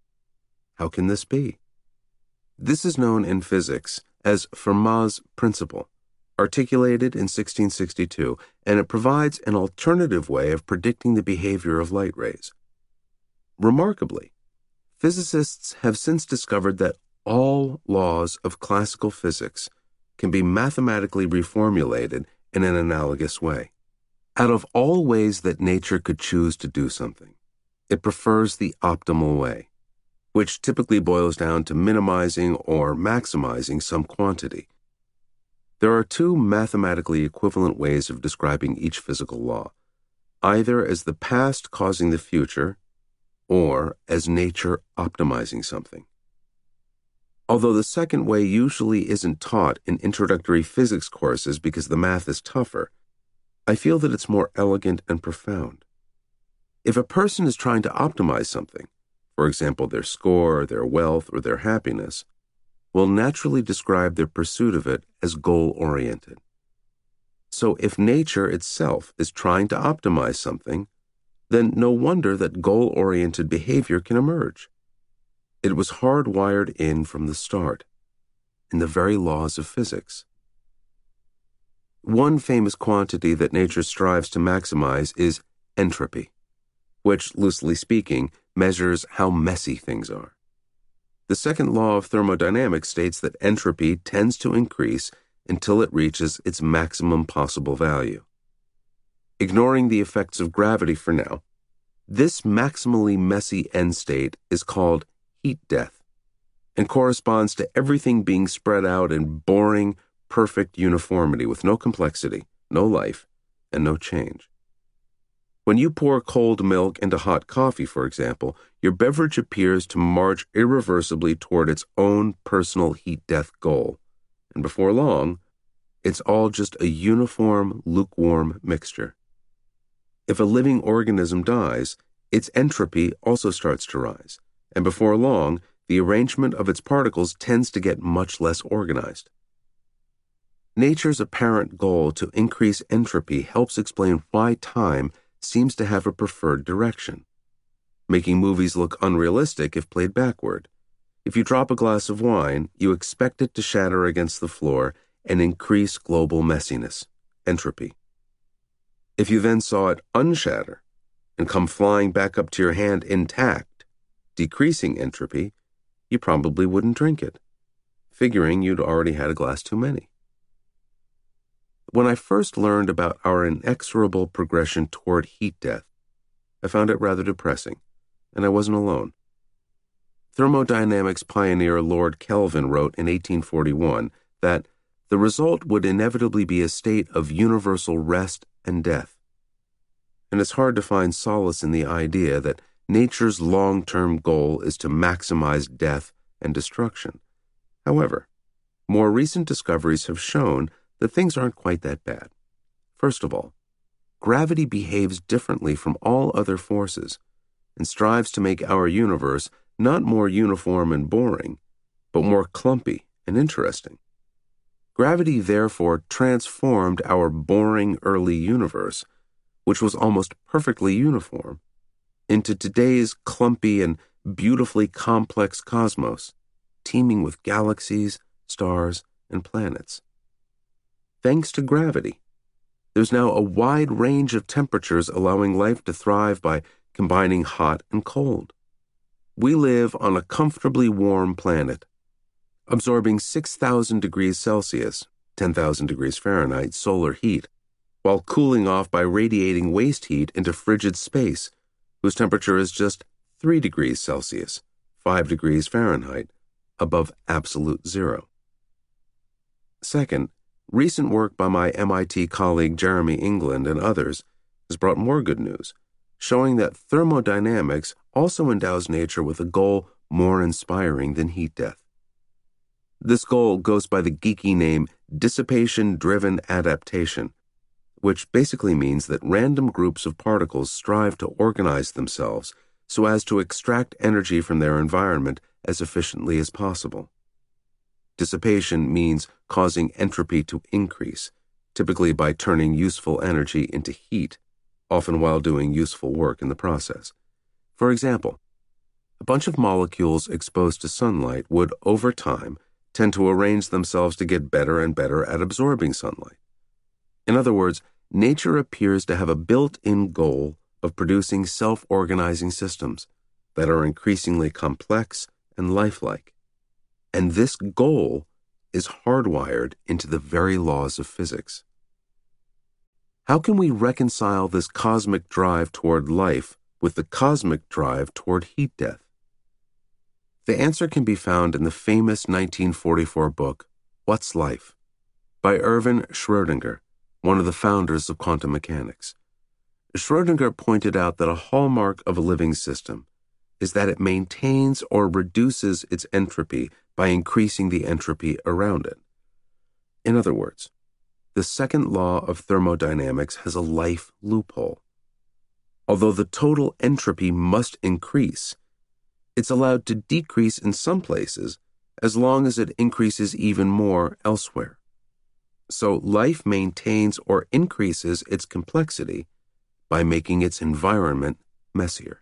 How can this be? This is known in physics as Fermat's principle, articulated in sixteen sixty-two, and it provides an alternative way of predicting the behavior of light rays. Remarkably, physicists have since discovered that all laws of classical physics can be mathematically reformulated in an analogous way. Out of all ways that nature could choose to do something, it prefers the optimal way, which typically boils down to minimizing or maximizing some quantity. There are two mathematically equivalent ways of describing each physical law, either as the past causing the future, or as nature optimizing something. Although the second way usually isn't taught in introductory physics courses because the math is tougher, I feel that it's more elegant and profound. If a person is trying to optimize something, for example their score, their wealth, or their happiness, will naturally describe their pursuit of it as goal-oriented. So if nature itself is trying to optimize something, then no wonder that goal-oriented behavior can emerge. It was hardwired in from the start, in the very laws of physics. One famous quantity that nature strives to maximize is entropy, which, loosely speaking, measures how messy things are. The second law of thermodynamics states that entropy tends to increase until it reaches its maximum possible value. Ignoring the effects of gravity for now, this maximally messy end state is called heat death and corresponds to everything being spread out in boring, perfect uniformity with no complexity, no life, and no change. When you pour cold milk into hot coffee, for example, your beverage appears to march irreversibly toward its own personal heat death goal, and before long, it's all just a uniform, lukewarm mixture. If a living organism dies, its entropy also starts to rise, and before long, the arrangement of its particles tends to get much less organized. Nature's apparent goal to increase entropy helps explain why time seems to have a preferred direction, making movies look unrealistic if played backward. If you drop a glass of wine, you expect it to shatter against the floor and increase global messiness, entropy. If you then saw it unshatter and come flying back up to your hand intact, decreasing entropy, you probably wouldn't drink it, figuring you'd already had a glass too many. When I first learned about our inexorable progression toward heat death, I found it rather depressing, and I wasn't alone. Thermodynamics pioneer Lord Kelvin wrote in eighteen forty-one that the result would inevitably be a state of universal rest and death. And it's hard to find solace in the idea that nature's long-term goal is to maximize death and destruction. However, more recent discoveries have shown that things aren't quite that bad. First of all, gravity behaves differently from all other forces and strives to make our universe not more uniform and boring, but more clumpy and interesting. Gravity therefore transformed our boring early universe, which was almost perfectly uniform, into today's clumpy and beautifully complex cosmos, teeming with galaxies, stars, and planets. Thanks to gravity, there's now a wide range of temperatures allowing life to thrive by combining hot and cold. We live on a comfortably warm planet, absorbing six thousand degrees Celsius, ten thousand degrees Fahrenheit, solar heat, while cooling off by radiating waste heat into frigid space, whose temperature is just three degrees Celsius, five degrees Fahrenheit, above absolute zero. Second, recent work by my M I T colleague Jeremy England and others has brought more good news, showing that thermodynamics also endows nature with a goal more inspiring than heat death. This goal goes by the geeky name dissipation-driven adaptation, which basically means that random groups of particles strive to organize themselves so as to extract energy from their environment as efficiently as possible. Dissipation means causing entropy to increase, typically by turning useful energy into heat, often while doing useful work in the process. For example, a bunch of molecules exposed to sunlight would, over time, tend to arrange themselves to get better and better at absorbing sunlight. In other words, nature appears to have a built-in goal of producing self-organizing systems that are increasingly complex and lifelike. And this goal is hardwired into the very laws of physics. How can we reconcile this cosmic drive toward life with the cosmic drive toward heat death? The answer can be found in the famous nineteen forty-four book, What's Life? By Erwin Schrödinger, one of the founders of quantum mechanics. Schrödinger pointed out that a hallmark of a living system is that it maintains or reduces its entropy by increasing the entropy around it. In other words, the second law of thermodynamics has a life loophole. Although the total entropy must increase, it's allowed to decrease in some places as long as it increases even more elsewhere. So life maintains or increases its complexity by making its environment messier.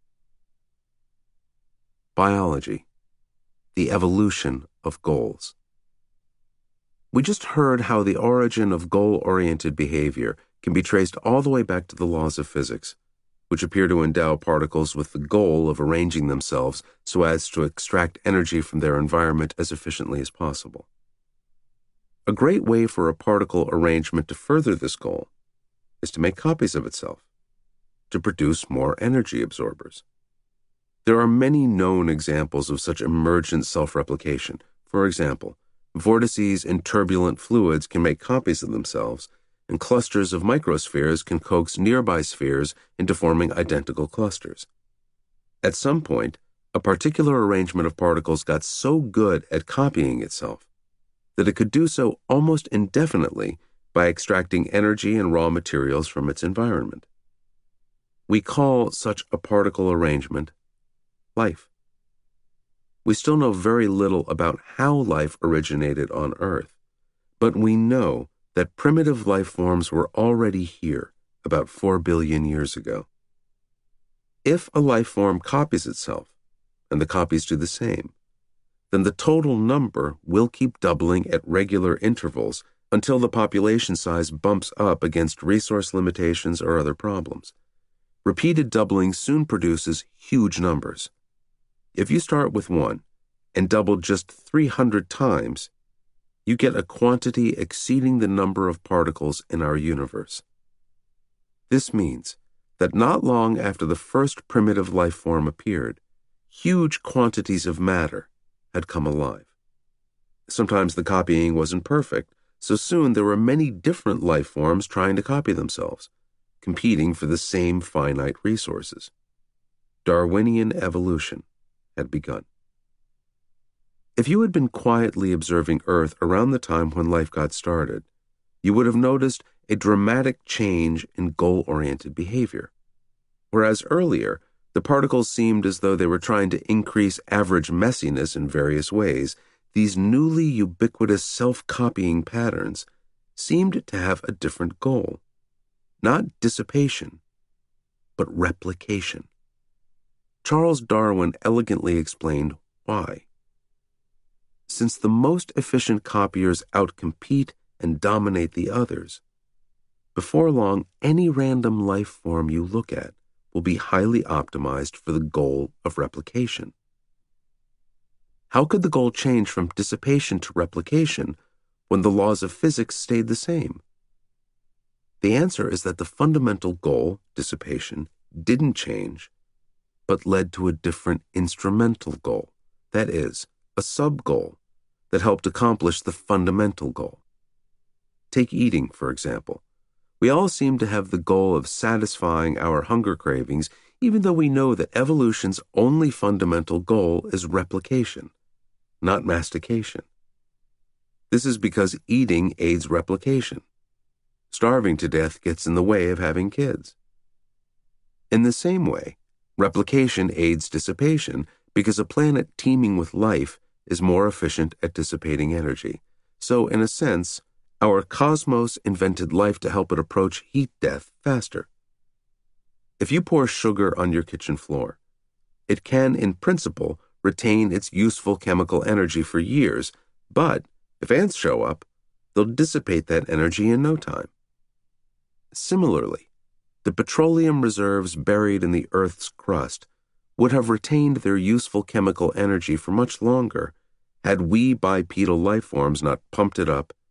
Biology, the evolution of goals. We just heard how the origin of goal-oriented behavior can be traced all the way back to the laws of physics, which appear to endow particles with the goal of arranging themselves so as to extract energy from their environment as efficiently as possible. A great way for a particle arrangement to further this goal is to make copies of itself, to produce more energy absorbers. There are many known examples of such emergent self-replication. For example, vortices in turbulent fluids can make copies of themselves, and clusters of microspheres can coax nearby spheres into forming identical clusters. At some point, a particular arrangement of particles got so good at copying itself that it could do so almost indefinitely by extracting energy and raw materials from its environment. We call such a particle arrangement life. We still know very little about how life originated on Earth, but we know that primitive life forms were already here, about four billion years ago. If a life form copies itself, and the copies do the same, then the total number will keep doubling at regular intervals until the population size bumps up against resource limitations or other problems. Repeated doubling soon produces huge numbers. If you start with one and double just three hundred times, you get a quantity exceeding the number of particles in our universe. This means that not long after the first primitive life form appeared, huge quantities of matter had come alive. Sometimes the copying wasn't perfect, so soon there were many different life forms trying to copy themselves, competing for the same finite resources. Darwinian evolution had begun. If you had been quietly observing Earth around the time when life got started, you would have noticed a dramatic change in goal-oriented behavior. Whereas earlier, the particles seemed as though they were trying to increase average messiness in various ways, these newly ubiquitous self-copying patterns seemed to have a different goal. Not dissipation, but replication. Charles Darwin elegantly explained why. Since the most efficient copiers outcompete and dominate the others, before long any random life form you look at will be highly optimized for the goal of replication. How could the goal change from dissipation to replication when the laws of physics stayed the same? The answer is that the fundamental goal, dissipation, didn't change, but led to a different instrumental goal, that is, a sub-goal that helped accomplish the fundamental goal. Take eating, for example. We all seem to have the goal of satisfying our hunger cravings, even though we know that evolution's only fundamental goal is replication, not mastication. This is because eating aids replication. Starving to death gets in the way of having kids. In the same way, replication aids dissipation because a planet teeming with life is more efficient at dissipating energy. So, in a sense, our cosmos invented life to help it approach heat death faster. If you pour sugar on your kitchen floor, it can, in principle, retain its useful chemical energy for years, but if ants show up, they'll dissipate that energy in no time. Similarly, the petroleum reserves buried in the Earth's crust would have retained their useful chemical energy for much longer had we bipedal life forms not pumped it up